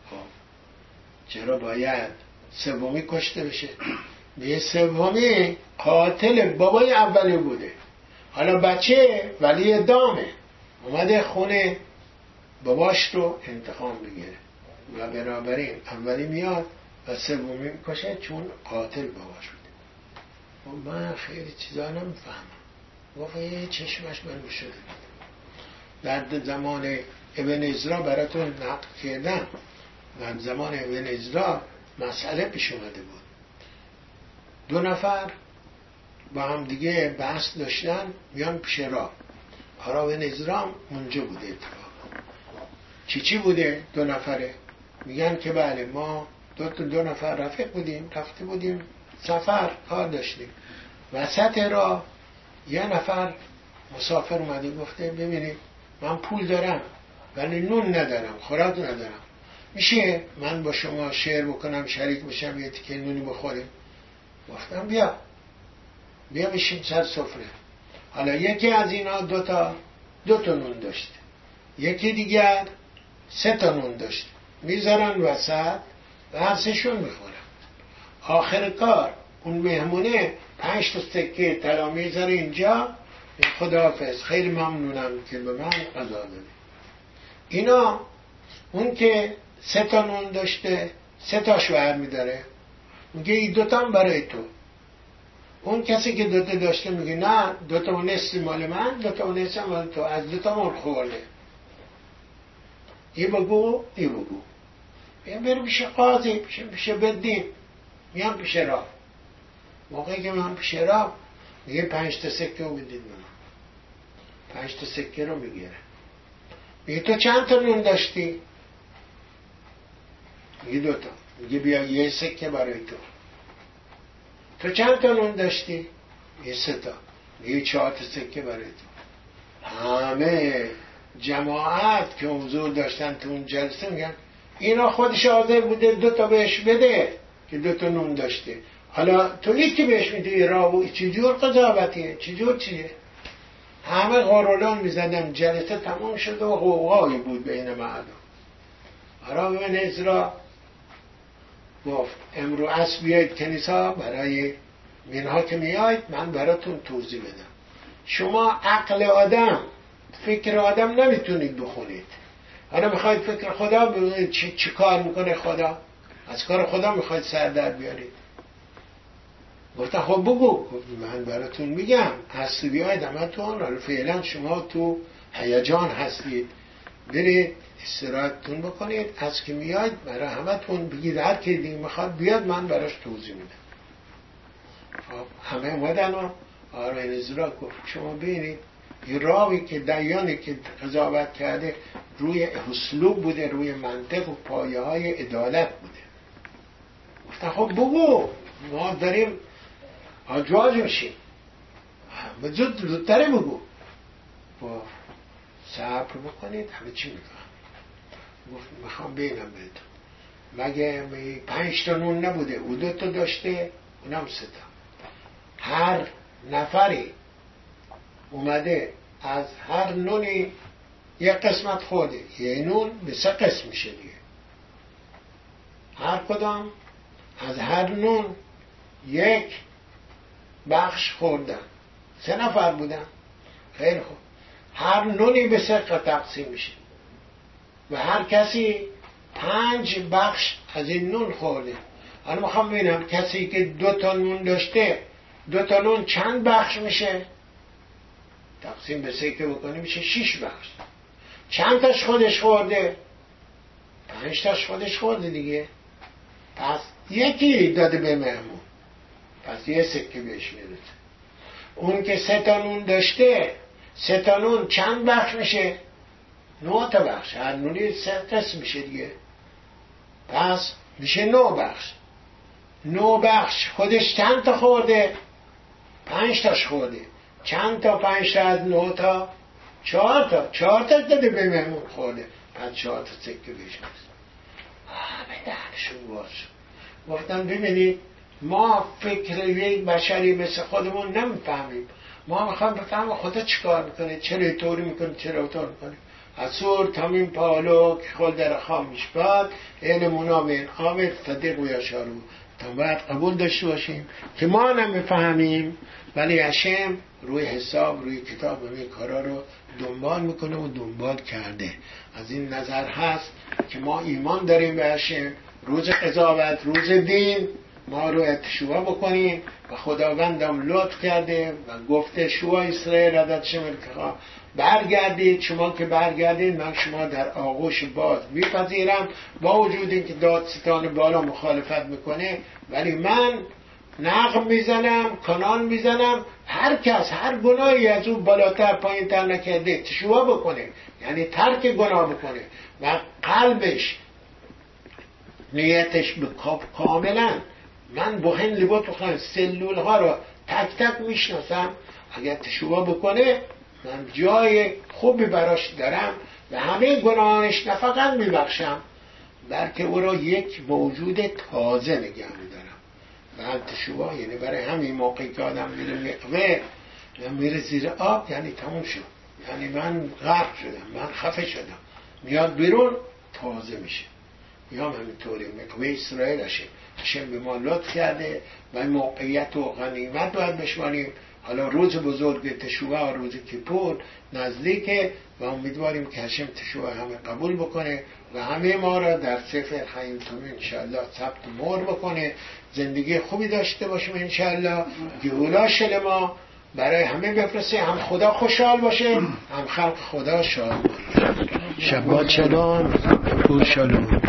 چرا باید سومی کشته بشه؟ به سومی قاتل بابای اولی بوده، حالا بچه ولی دامه اومده خونه باباش رو انتقام بگیره و بنابراین اولی میاد و سومی میکشه چون قاتل باباش بوده. من خیلی چیزا نمیفهمم، واقعا چشمش من شده. در زمان ابن عزرا براتون نقل کردم، در زمان ابن عزرا مسئله پیش اومده بود، دو نفر با هم دیگه بحث داشتن، میان پیش راه، ابن عزرا اونجا بوده. اتفاق چی بوده؟ دو نفره میگن که بله ما دو نفر رفیق بودیم، رفته بودیم سفر، کار داشتیم، وسط راه یه نفر مسافر اومده گفته ببینید من پول دارم ولی نون ندارم، خوراک ندارم، میشه من با شما شیر بکنم، شریک بشم، یه تیکه نونی بخوریم؟ گفتم بیا بشین سر سفره. حالا یکی از اینا دو تا نون داشته، یکی دیگر 3 تا نون داشته، میذارن وسط و هر سهشون میخورن. آخر کار اون مهمونه 5 تا سکه طلا میذاره اینجا، خداحافظ خیلی ممنونم که به من غذا دادی. اینا اون که 3 تا نون داشته 3 تاشو برمیداره، میگه این 2 تا برای تو. اون کسی که 2 تا داشته میگه نه 2 تا نصف مال من، 2 تا نصف مال تو، از 2 تا من خورده. این بگو میگم برو پیش قاضی، پیش بدین. میام پیش راه. موقعی که من پیش راه میگه 5 تا سکه رو بدید من. 5 تا سکه رو میگیره. میگه تو چند تا نون داشتی؟ میگه 2 تا. میگه بیا 1 سکه برای تو. تو چند تا نون داشتی؟ میگه 3 تا. میگه 4 تا سکه برای تو. همه جماعت که حضور داشتن تو اون جلسه میگن اینا خودش حاضر بوده 2 تا بهش بده که 2 تا نون داشته. حالا تو یکی بهش میدی راو، چجور قضاوتیه؟ چیه؟ همه غرولان میزدن. جلسه تمام شد و غوغایی بود بین مردم. آرام بن ازرا گفت امرو عصر بیایید کنیسا، برای منها که میایید من براتون توضیح بدم. شما عقل آدم، فکر آدم نمیتونید بخونید. حالا میخواید فکر خدا ببینید چی کار میکنه خدا، از کار خدا میخواید سر در بیارید. گفتن خب بگو. گفت من براتون میگم هستی بیاید همتون. حالا فعلا شما تو هیجان هستید، برید استراحتتون بکنید، از که میاید برای همتون بگید هر کی دیگه میخواد بیاد من براش توضیح میدم. خب همه اومدن و آرای نزرا گفت شما ببینید این راوی که دیانی که قضاوت کرده روی اسلوب بوده، روی منطق و پایه های عدالت بوده. گفتن خب بگو ما داریم آجواج میشیم، زودتره بگو. گفت صبر بکنید همه چی میگم. گفت میخوام بینم بهتون، مگه 5 تا نون نبوده؟ او 2 تا داشته، اونم 3 تا. هر نفری اومده از هر نونی یک قسمت خورده، یه نون به 3 قسم میشه دیگه. هر کدام از هر نون یک بخش خوردن. 3 نفر بودن. خیلی خوب. هر نونی به 3 تقسیم میشه و هر کسی 5 بخش از این نون خورده. حالا میخوام ببینم کسی که 2 تا نون داشته 2 تا نون چند بخش میشه؟ تقسیم به 3 که بکنی میشه 6 بخش. چند تاش خودش خورده؟ 5 تاش خودش خورده دیگه. پس یکی داده به مهمون، پس 1 سکه بهش میرسه. اون که 3 تا نون داشته 3 تا نون چند بخش میشه؟ 9 تا بخش. هر نونی 3 قسم میشه دیگه. پس میشه 9 بخش. 9 بخش خودش چند تا خورده؟ 5 تاش خورده. چند تا 5 تا از 9 تا؟ 4 تا. 4 تا داده به مهمون خورده. پس 4 تا سکه بهش میرسه. به درشون باز. گفتم ببینید ما فکر یک بشری مثل خودمون نمیفهمیم. ما میخوام بفهمیم خدا چیکار میکنه، چرا اینطوری میکنه، چرا اونطور میکنه. اسور تامین پالو که خل در خام میشباد علمونا به این آمد صدق و یاشارو. تا باید قبول داشته باشیم که ما نمیفهمیم، ولی هشم روی حساب روی کتاب روی کارا رو دنبال میکنه و دنبال کرده. از این نظر هست که ما ایمان داریم به هشم. روز قضاوت، روز دین ما رو اتشوع بکنیم و خداوندم لطف کرده و گفته شما اسرائیل عدد شمر که برگردید. شما که برگردید من شما در آغوش باز میپذیرم، با وجود اینکه دادستان بالا مخالفت میکنه ولی من نغم میزنم، کانال میزنم. هر کس هر گناهی از اون بالاتر پایین تر نکرده تشوع بکنه، یعنی ترک گناه بکنه و قلبش نیتش کاملا من بوهن لبات بخوام سلول ها رو تک تک میشناسم، اگر تشوع بکنه من جای خوبی براش دارم و همه گناهانش نه فقط میبخشم بلکه او را یک موجود تازه نگه میدارم. بعد تشوع یعنی برای همین موقعی که آدم میره میره زیر آب یعنی تموم شد، یعنی من غرق شدم، من خفه شدم، میاد بیرون تازه میشه. میام همینطوری مقوی اسرائیل هشم به ما لطف کرده و موقعیت و غنیمت باید بشماریم. حالا روز بزرگ تشوع و روز کیپور نزدیکه و امیدواریم که هشم تشوع همه قبول بکنه و همه ما را در سفر خیم تومین انشاءالله ثبت مهر بکنه، زندگی خوبی داشته باشیم انشاءالله، گولا شلما برای همه بفرسته، هم خدا خوشحال باشه هم خلق خدا شاد باشه. شبات شلام، روز شلام.